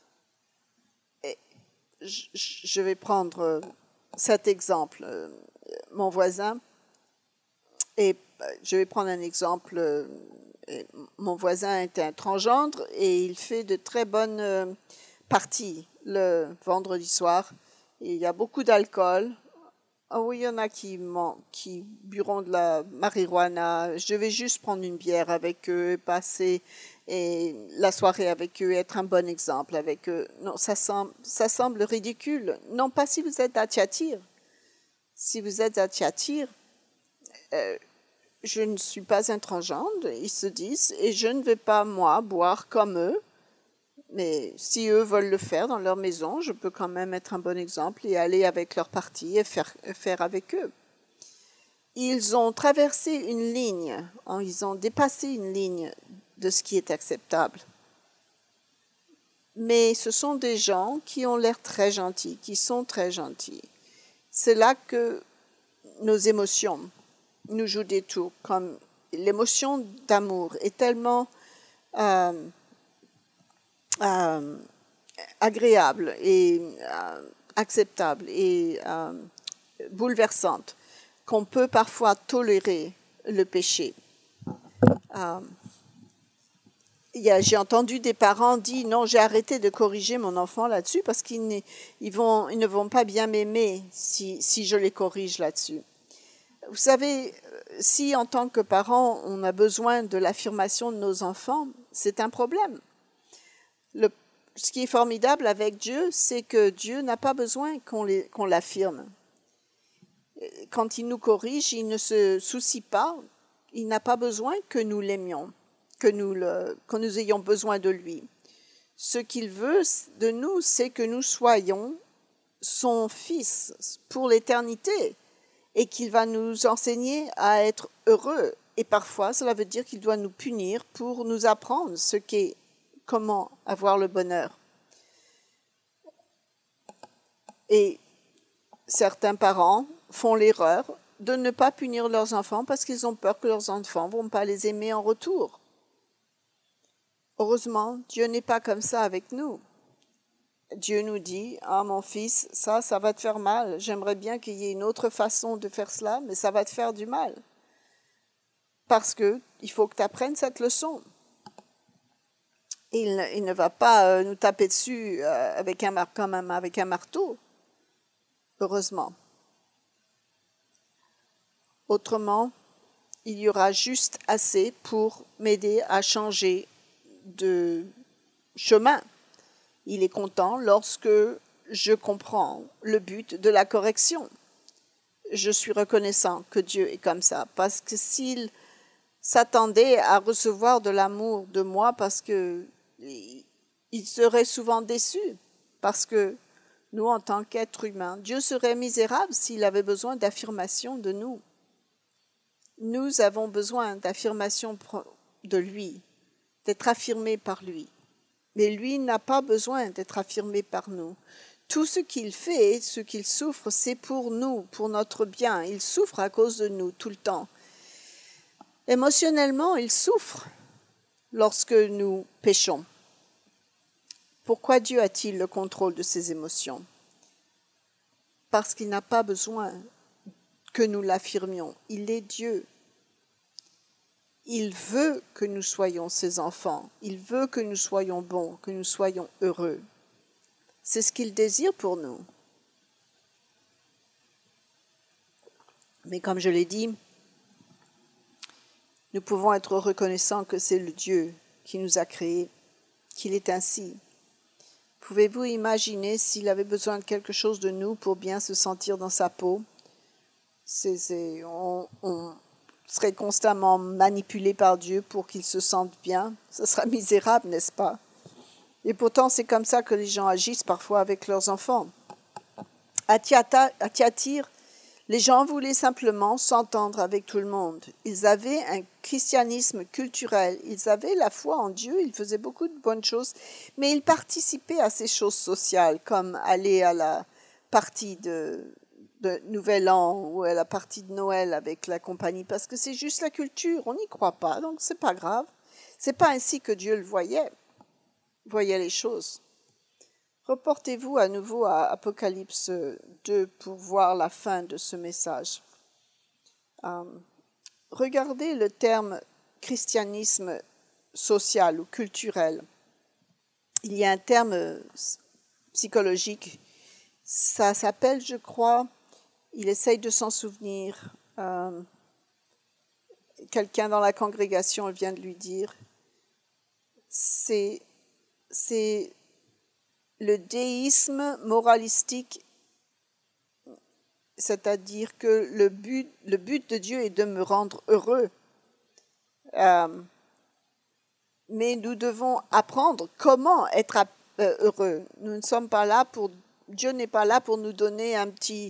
Je vais prendre cet exemple. Mon voisin, et je vais prendre un exemple. Mon voisin est un transgendre et il fait de très bonnes parties le vendredi soir. Et il y a beaucoup d'alcool. Oh oui, il y en a qui buront de la marijuana. Je vais juste prendre une bière avec eux, passer la soirée avec eux, être un bon exemple avec eux. Non, ça semble ridicule. Non, pas si vous êtes à Thyatire. Si vous êtes à Thyatire, je ne suis pas un transgendre, ils se disent, et je ne vais pas, moi, boire comme eux. Mais si eux veulent le faire dans leur maison, je peux quand même être un bon exemple et aller avec leur parti et faire avec eux. Ils ont traversé une ligne, ils ont dépassé une ligne de ce qui est acceptable. Mais ce sont des gens qui ont l'air très gentils, qui sont très gentils. C'est là que nos émotions nous jouent des tours, comme l'émotion d'amour est tellement agréable et acceptable et bouleversante qu'on peut parfois tolérer le péché. J'ai entendu des parents dire non, j'ai arrêté de corriger mon enfant là-dessus parce qu'ils ne vont pas bien m'aimer si je les corrige là-dessus. Vous savez, si en tant que parents, on a besoin de l'affirmation de nos enfants, c'est un problème. Ce qui est formidable avec Dieu, c'est que Dieu n'a pas besoin qu'on l'affirme. Quand il nous corrige, il ne se soucie pas, il n'a pas besoin que nous l'aimions, que nous ayons besoin de lui. Ce qu'il veut de nous, c'est que nous soyons son fils pour l'éternité et qu'il va nous enseigner à être heureux. Et parfois, cela veut dire qu'il doit nous punir pour nous apprendre comment avoir le bonheur. Et certains parents font l'erreur de ne pas punir leurs enfants parce qu'ils ont peur que leurs enfants ne vont pas les aimer en retour. Heureusement, Dieu n'est pas comme ça avec nous. Dieu nous dit, ah mon fils, ça va te faire mal. J'aimerais bien qu'il y ait une autre façon de faire cela, mais ça va te faire du mal. Parce qu'il faut que tu apprennes cette leçon. Il ne va pas nous taper dessus avec un marteau, heureusement. Autrement, il y aura juste assez pour m'aider à changer de chemin. Il est content lorsque je comprends le but de la correction. Je suis reconnaissant que Dieu est comme ça, parce que s'il s'attendait à recevoir de l'amour de moi, parce que il serait souvent déçu, parce que nous, en tant qu'êtres humains, Dieu serait misérable s'il avait besoin d'affirmation de nous. Nous avons besoin d'affirmation de lui, d'être affirmés par lui. Mais lui n'a pas besoin d'être affirmé par nous. Tout ce qu'il fait, ce qu'il souffre, c'est pour nous, pour notre bien. Il souffre à cause de nous tout le temps. Émotionnellement, il souffre lorsque nous péchons. Pourquoi Dieu a-t-il le contrôle de ses émotions? Parce qu'il n'a pas besoin que nous l'affirmions. Il est Dieu. Il veut que nous soyons ses enfants. Il veut que nous soyons bons, que nous soyons heureux. C'est ce qu'il désire pour nous. Mais comme je l'ai dit, nous pouvons être reconnaissants que c'est le Dieu qui nous a créés, qu'il est ainsi. Pouvez-vous imaginer s'il avait besoin de quelque chose de nous pour bien se sentir dans sa peau? On serait constamment manipulé par Dieu pour qu'il se sente bien. Ce sera misérable, n'est-ce pas? Et pourtant, c'est comme ça que les gens agissent parfois avec leurs enfants. À Thyatire, les gens voulaient simplement s'entendre avec tout le monde. Ils avaient un christianisme culturel. Ils avaient la foi en Dieu. Ils faisaient beaucoup de bonnes choses. Mais ils participaient à ces choses sociales, comme aller à la partie de Nouvel An ou à la partie de Noël avec la compagnie. Parce que c'est juste la culture. On n'y croit pas. Donc, c'est pas grave. C'est pas ainsi que Dieu le voyait. Il voyait les choses. Reportez-vous à nouveau à Apocalypse 2 pour voir la fin de ce message. Regardez le terme christianisme social ou culturel. Il y a un terme psychologique. Ça s'appelle, je crois, il essaye de s'en souvenir. Quelqu'un dans la congrégation vient de lui dire. C'est le déisme moralistique, c'est-à-dire que le but de Dieu est de me rendre heureux. Mais nous devons apprendre comment être heureux. Nous ne sommes pas là Dieu n'est pas là pour nous donner un petit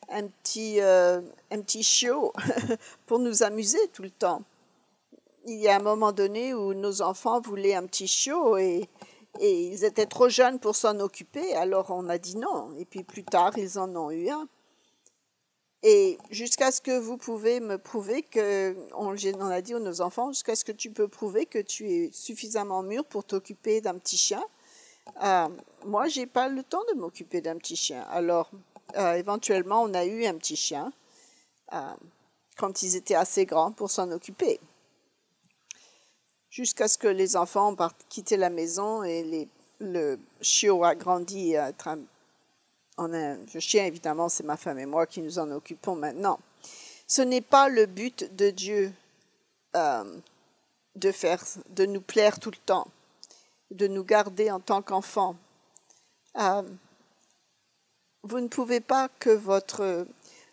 chiot pour nous amuser tout le temps. Il y a un moment donné où nos enfants voulaient un petit chiot et ils étaient trop jeunes pour s'en occuper, alors on a dit non. Et puis plus tard, ils en ont eu un. Et jusqu'à ce que vous pouvez me prouver on a dit à nos enfants, jusqu'à ce que tu peux prouver que tu es suffisamment mûr pour t'occuper d'un petit chien. Moi, j'ai pas le temps de m'occuper d'un petit chien. Alors, éventuellement, on a eu un petit chien quand ils étaient assez grands pour s'en occuper. jusqu'à ce que les enfants partent quitter la maison et le chiot a grandi. Le chien, évidemment, c'est ma femme et moi qui nous en occupons maintenant. Ce n'est pas le but de Dieu de nous plaire tout le temps, de nous garder en tant qu'enfants. Vous ne pouvez pas que votre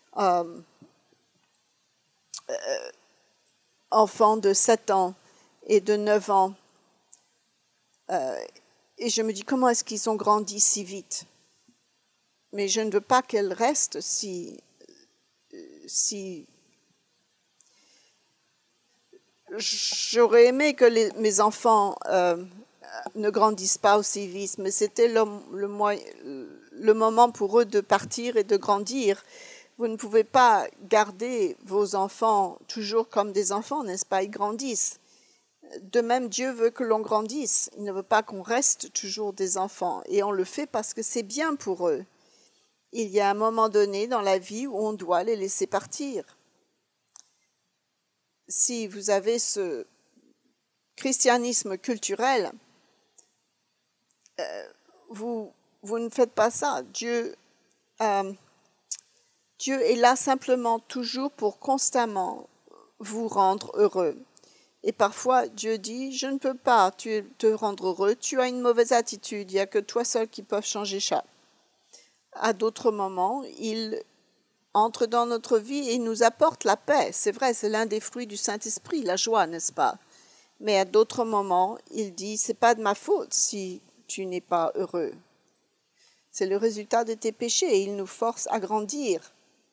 enfant de 7 ans et de 9 ans, et je me dis comment est-ce qu'ils ont grandi si vite. Mais je ne veux pas qu'elle reste si j'aurais aimé que mes enfants ne grandissent pas aussi vite, mais c'était le moment pour eux de partir et de grandir. Vous ne pouvez pas garder vos enfants toujours comme des enfants, n'est-ce pas? Ils grandissent. De même, Dieu veut que l'on grandisse. Il ne veut pas qu'on reste toujours des enfants. Et on le fait parce que c'est bien pour eux. Il y a un moment donné dans la vie où on doit les laisser partir. Si vous avez ce christianisme culturel, vous ne faites pas ça. Dieu est là simplement toujours pour constamment vous rendre heureux. Et parfois, Dieu dit, je ne peux pas te rendre heureux, tu as une mauvaise attitude, il n'y a que toi seul qui peux changer ça. À d'autres moments, il entre dans notre vie et nous apporte la paix. C'est vrai, c'est l'un des fruits du Saint-Esprit, la joie, n'est-ce pas? Mais à d'autres moments, il dit, c'est pas de ma faute si tu n'es pas heureux. C'est le résultat de tes péchés et il nous force à grandir.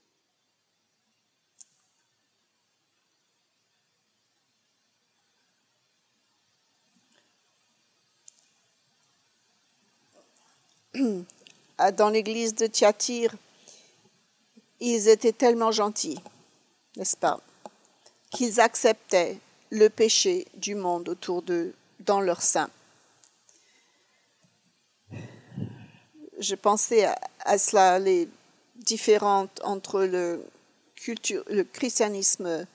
Dans l'église de Thyatire, ils étaient tellement gentils, n'est-ce pas, qu'ils acceptaient le péché du monde autour d'eux dans leur sein. Je pensais à cela, les différentes entre le christianisme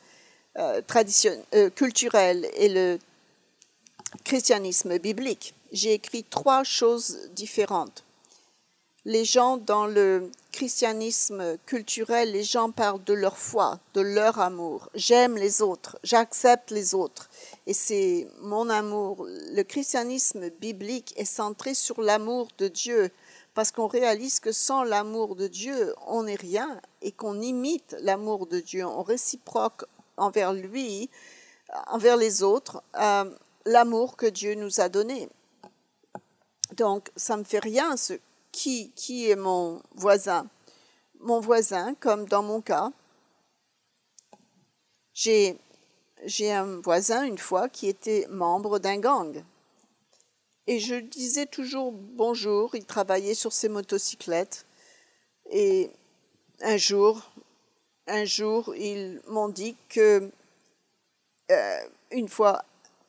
culturel et le christianisme biblique. J'ai écrit 3 choses différentes. Les gens dans le christianisme culturel, les gens parlent de leur foi, de leur amour. J'aime les autres, j'accepte les autres. Et c'est mon amour. Le christianisme biblique est centré sur l'amour de Dieu, parce qu'on réalise que sans l'amour de Dieu, on n'est rien, et qu'on imite l'amour de Dieu. On réciproque envers lui, envers les autres, l'amour que Dieu nous a donné. Donc, ça ne me fait rien qui est mon voisin. Mon voisin, comme dans mon cas, j'ai un voisin une fois qui était membre d'un gang. Et je disais toujours bonjour, il travaillait sur ses motocyclettes. Et un jour, ils m'ont dit que une fois,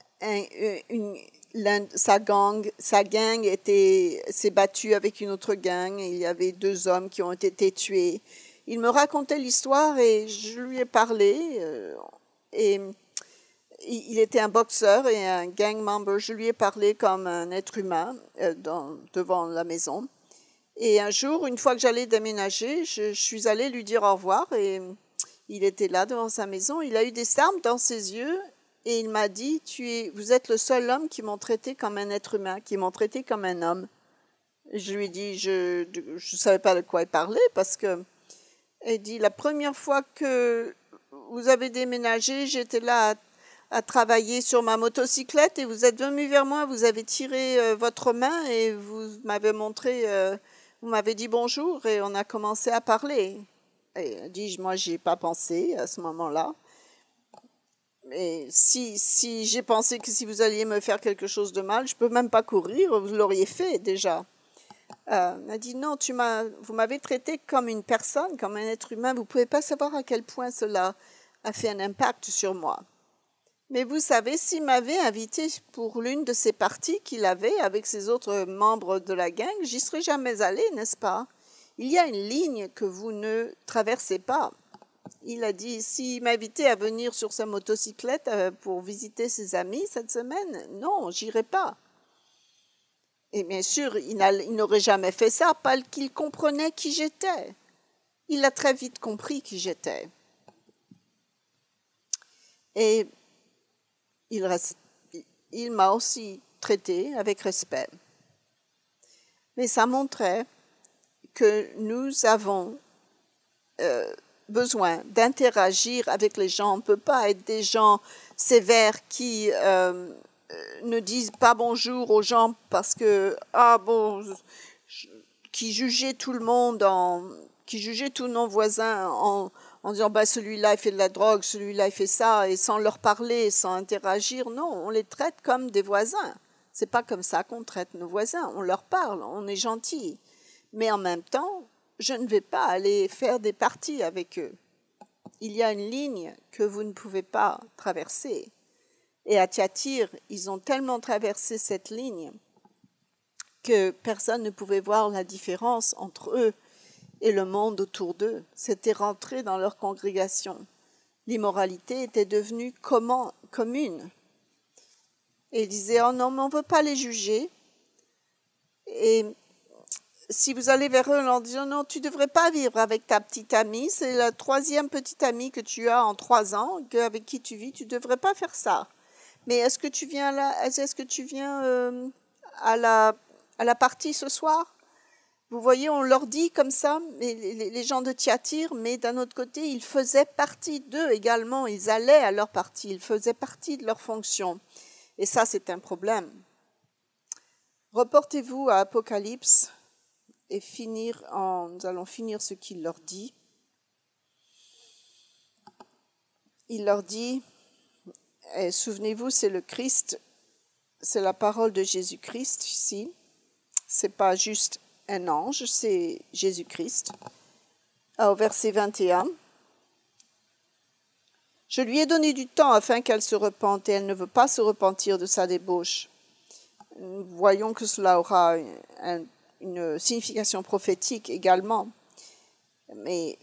sa gang s'est battue avec une autre gang et il y avait 2 hommes qui ont été tués. Il me racontait l'histoire et je lui ai parlé. Et il était un boxeur et un gang member. Je lui ai parlé comme un être humain devant la maison. Et un jour, une fois que j'allais déménager, je suis allée lui dire au revoir et il était là devant sa maison. Il a eu des larmes dans ses yeux. Et il m'a dit, vous êtes le seul homme qui m'ont traité comme un être humain, qui m'ont traité comme un homme. Je lui ai dit, je ne savais pas de quoi il parlait, parce que, il dit, la première fois que vous avez déménagé, j'étais là à travailler sur ma motocyclette et vous êtes venu vers moi, vous avez tiré votre main et vous m'avez vous m'avez dit bonjour et on a commencé à parler. Et il dit, moi, j'y ai pas pensé à ce moment-là. Mais si j'ai pensé que si vous alliez me faire quelque chose de mal, je ne peux même pas courir, vous l'auriez fait déjà. Il m'a dit non, vous m'avez traité comme une personne, comme un être humain. Vous ne pouvez pas savoir à quel point cela a fait un impact sur moi. Mais vous savez, s'il m'avait invité pour l'une de ces parties qu'il avait avec ses autres membres de la gang, j'y serais jamais allée, n'est-ce pas? Il y a une ligne que vous ne traversez pas. Il a dit, s'il m'invitait à venir sur sa motocyclette pour visiter ses amis cette semaine, non, j'irai pas. Et bien sûr, il n'aurait jamais fait ça parce qu'il comprenait qui j'étais. Il a très vite compris qui j'étais. Et il m'a aussi traité avec respect. Mais ça montrait que nous avons besoin d'interagir avec les gens. On ne peut pas être des gens sévères qui ne disent pas bonjour aux gens parce que, qui jugeaient tout le monde, qui jugeaient tous nos voisins en disant bah, celui-là il fait de la drogue, celui-là il fait ça, et sans leur parler, sans interagir. Non, on les traite comme des voisins. C'est pas comme ça qu'on traite nos voisins. On leur parle, on est gentil. Mais en même temps, je ne vais pas aller faire des parties avec eux. Il y a une ligne que vous ne pouvez pas traverser. Et à Thyatire, ils ont tellement traversé cette ligne que personne ne pouvait voir la différence entre eux et le monde autour d'eux. C'était rentré dans leur congrégation. L'immoralité était devenue commune. Et ils disaient, oh non, mais on ne veut pas les juger. Et si vous allez vers eux en leur disant, non, tu ne devrais pas vivre avec ta petite amie, c'est la troisième petite amie que tu as en 3 ans, avec qui tu vis, tu ne devrais pas faire ça. Mais est-ce que tu viens à la partie ce soir? Vous voyez, on leur dit comme ça, les gens de Thyatire, mais d'un autre côté, ils faisaient partie d'eux également, ils allaient à leur partie, ils faisaient partie de leur fonction. Et ça, c'est un problème. Reportez-vous à Apocalypse et nous allons finir ce qu'il leur dit. Il leur dit, et souvenez-vous, c'est le Christ, c'est la parole de Jésus-Christ ici. C'est pas juste un ange, c'est Jésus-Christ. Au verset 21. Je lui ai donné du temps afin qu'elle se repente et elle ne veut pas se repentir de sa débauche. Nous voyons que cela aura une signification prophétique également. Mais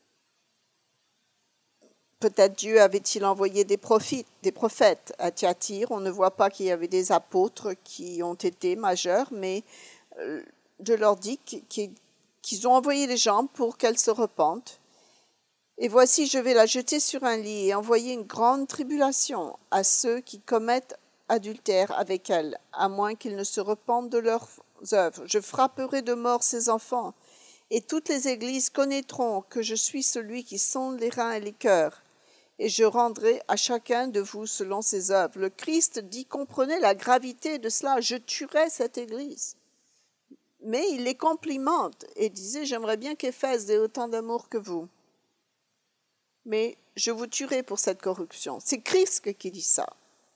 peut-être Dieu avait-il envoyé des prophètes à Thyatire. On ne voit pas qu'il y avait des apôtres qui ont été majeurs, mais je leur dis qu'ils ont envoyé des gens pour qu'elles se repentent. Et voici, je vais la jeter sur un lit et envoyer une grande tribulation à ceux qui commettent adultère avec elle, à moins qu'ils ne se repentent de leurs œuvres. Je frapperai de mort ses enfants, et toutes les églises connaîtront que je suis celui qui sonde les reins et les cœurs, et je rendrai à chacun de vous selon ses œuvres. Le Christ dit, comprenez la gravité de cela, je tuerai cette église. Mais il les complimente et disait, j'aimerais bien qu'Éphèse ait autant d'amour que vous. Mais je vous tuerai pour cette corruption. C'est Christ qui dit ça.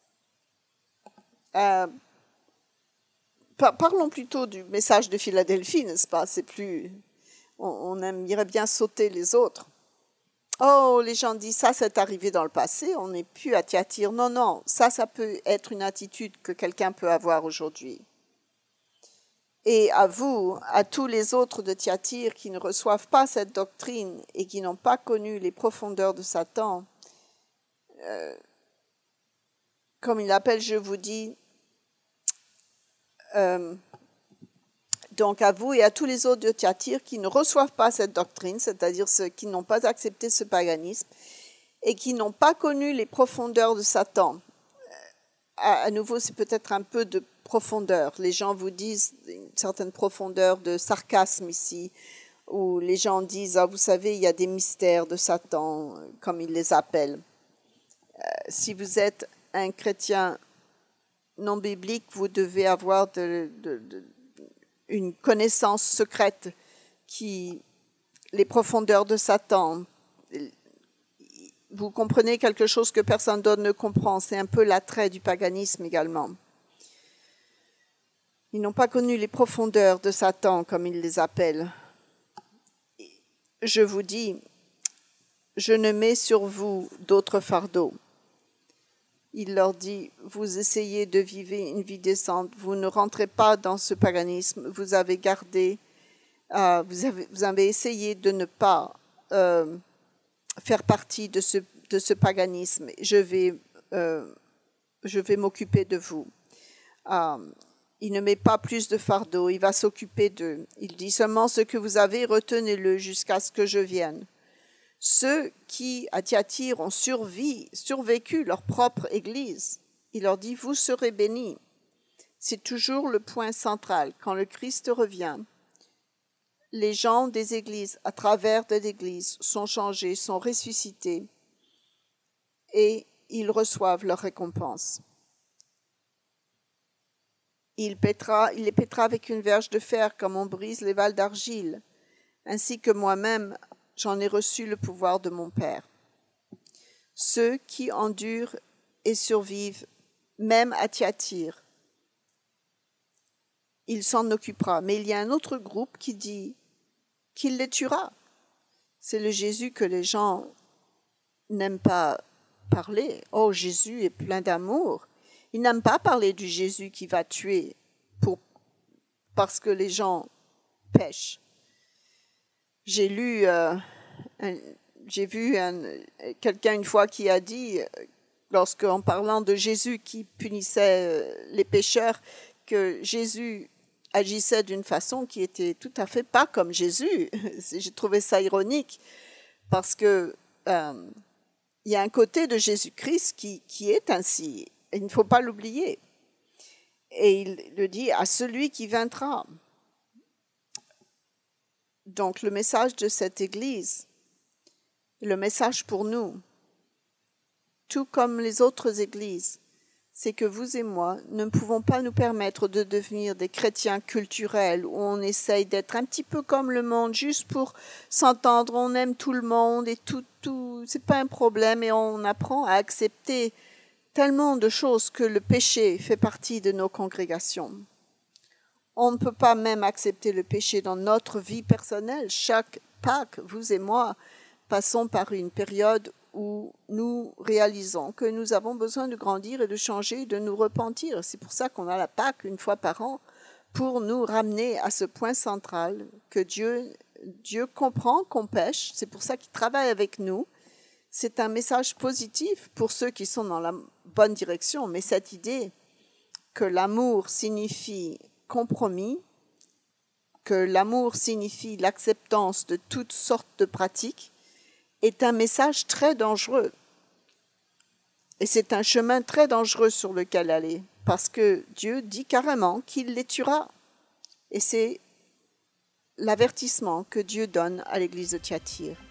Parlons plutôt du message de Philadelphie, n'est-ce pas? C'est plus, on aimerait bien sauter les autres. Oh, les gens disent, ça c'est arrivé dans le passé, on n'est plus à Thyatire. Non, non, ça peut être une attitude que quelqu'un peut avoir aujourd'hui. Et à vous, à tous les autres de Thyatire qui ne reçoivent pas cette doctrine et qui n'ont pas connu les profondeurs de Satan, comme il appelle, je vous dis, donc à vous et à tous les autres de Thyatire qui ne reçoivent pas cette doctrine, c'est-à-dire ceux qui n'ont pas accepté ce paganisme et qui n'ont pas connu les profondeurs de Satan. À nouveau, c'est peut-être un peu de profondeur. Les gens vous disent une certaine profondeur de sarcasme ici, où les gens disent, vous savez, il y a des mystères de Satan, comme ils les appellent. Si vous êtes un chrétien non biblique, vous devez avoir une connaissance secrète les profondeurs de Satan. Vous comprenez quelque chose que personne d'autre ne comprend. C'est un peu l'attrait du paganisme également. Ils n'ont pas connu les profondeurs de Satan, comme ils les appellent. Je vous dis, je ne mets sur vous d'autres fardeaux. Il leur dit, vous essayez de vivre une vie décente, vous ne rentrez pas dans ce paganisme, vous avez gardé, vous avez essayé de ne pas faire partie de ce paganisme. Je vais m'occuper de vous. Il ne met pas plus de fardeau, il va s'occuper d'eux. Il dit seulement ce que vous avez, retenez-le jusqu'à ce que je vienne. Ceux qui, à Thyatire, ont survécu leur propre Église, il leur dit, vous serez bénis. C'est toujours le point central. Quand le Christ revient, les gens des églises, à travers de l'Église, sont changés, sont ressuscités et ils reçoivent leur récompense. Il les pètera avec une verge de fer comme on brise les valles d'argile, ainsi que moi-même j'en ai reçu le pouvoir de mon Père. Ceux qui endurent et survivent, même à Thyatire, il s'en occupera. Mais il y a un autre groupe qui dit qu'il les tuera. C'est le Jésus que les gens n'aiment pas parler. Oh, Jésus est plein d'amour. Ils n'aiment pas parler du Jésus qui va tuer parce que les gens pêchent. J'ai vu quelqu'un une fois qui a dit, en parlant de Jésus qui punissait les pécheurs, que Jésus agissait d'une façon qui était tout à fait pas comme Jésus. J'ai trouvé ça ironique parce que il y a un côté de Jésus-Christ qui est ainsi. Il ne faut pas l'oublier. Et il le dit à celui qui viendra. Donc le message de cette Église, le message pour nous, tout comme les autres Églises, c'est que vous et moi ne pouvons pas nous permettre de devenir des chrétiens culturels où on essaye d'être un petit peu comme le monde juste pour s'entendre, on aime tout le monde et tout, c'est pas un problème et on apprend à accepter tellement de choses que le péché fait partie de nos congrégations. On ne peut pas même accepter le péché dans notre vie personnelle. Chaque Pâques, vous et moi, passons par une période où nous réalisons que nous avons besoin de grandir et de changer, de nous repentir. C'est pour ça qu'on a la Pâques une fois par an, pour nous ramener à ce point central que Dieu comprend qu'on pêche. C'est pour ça qu'il travaille avec nous. C'est un message positif pour ceux qui sont dans la bonne direction, mais cette idée que l'amour signifie compromis, que l'amour signifie l'acceptance de toutes sortes de pratiques, est un message très dangereux. Et c'est un chemin très dangereux sur lequel aller, parce que Dieu dit carrément qu'il les tuera. Et c'est l'avertissement que Dieu donne à l'église de Thyatire.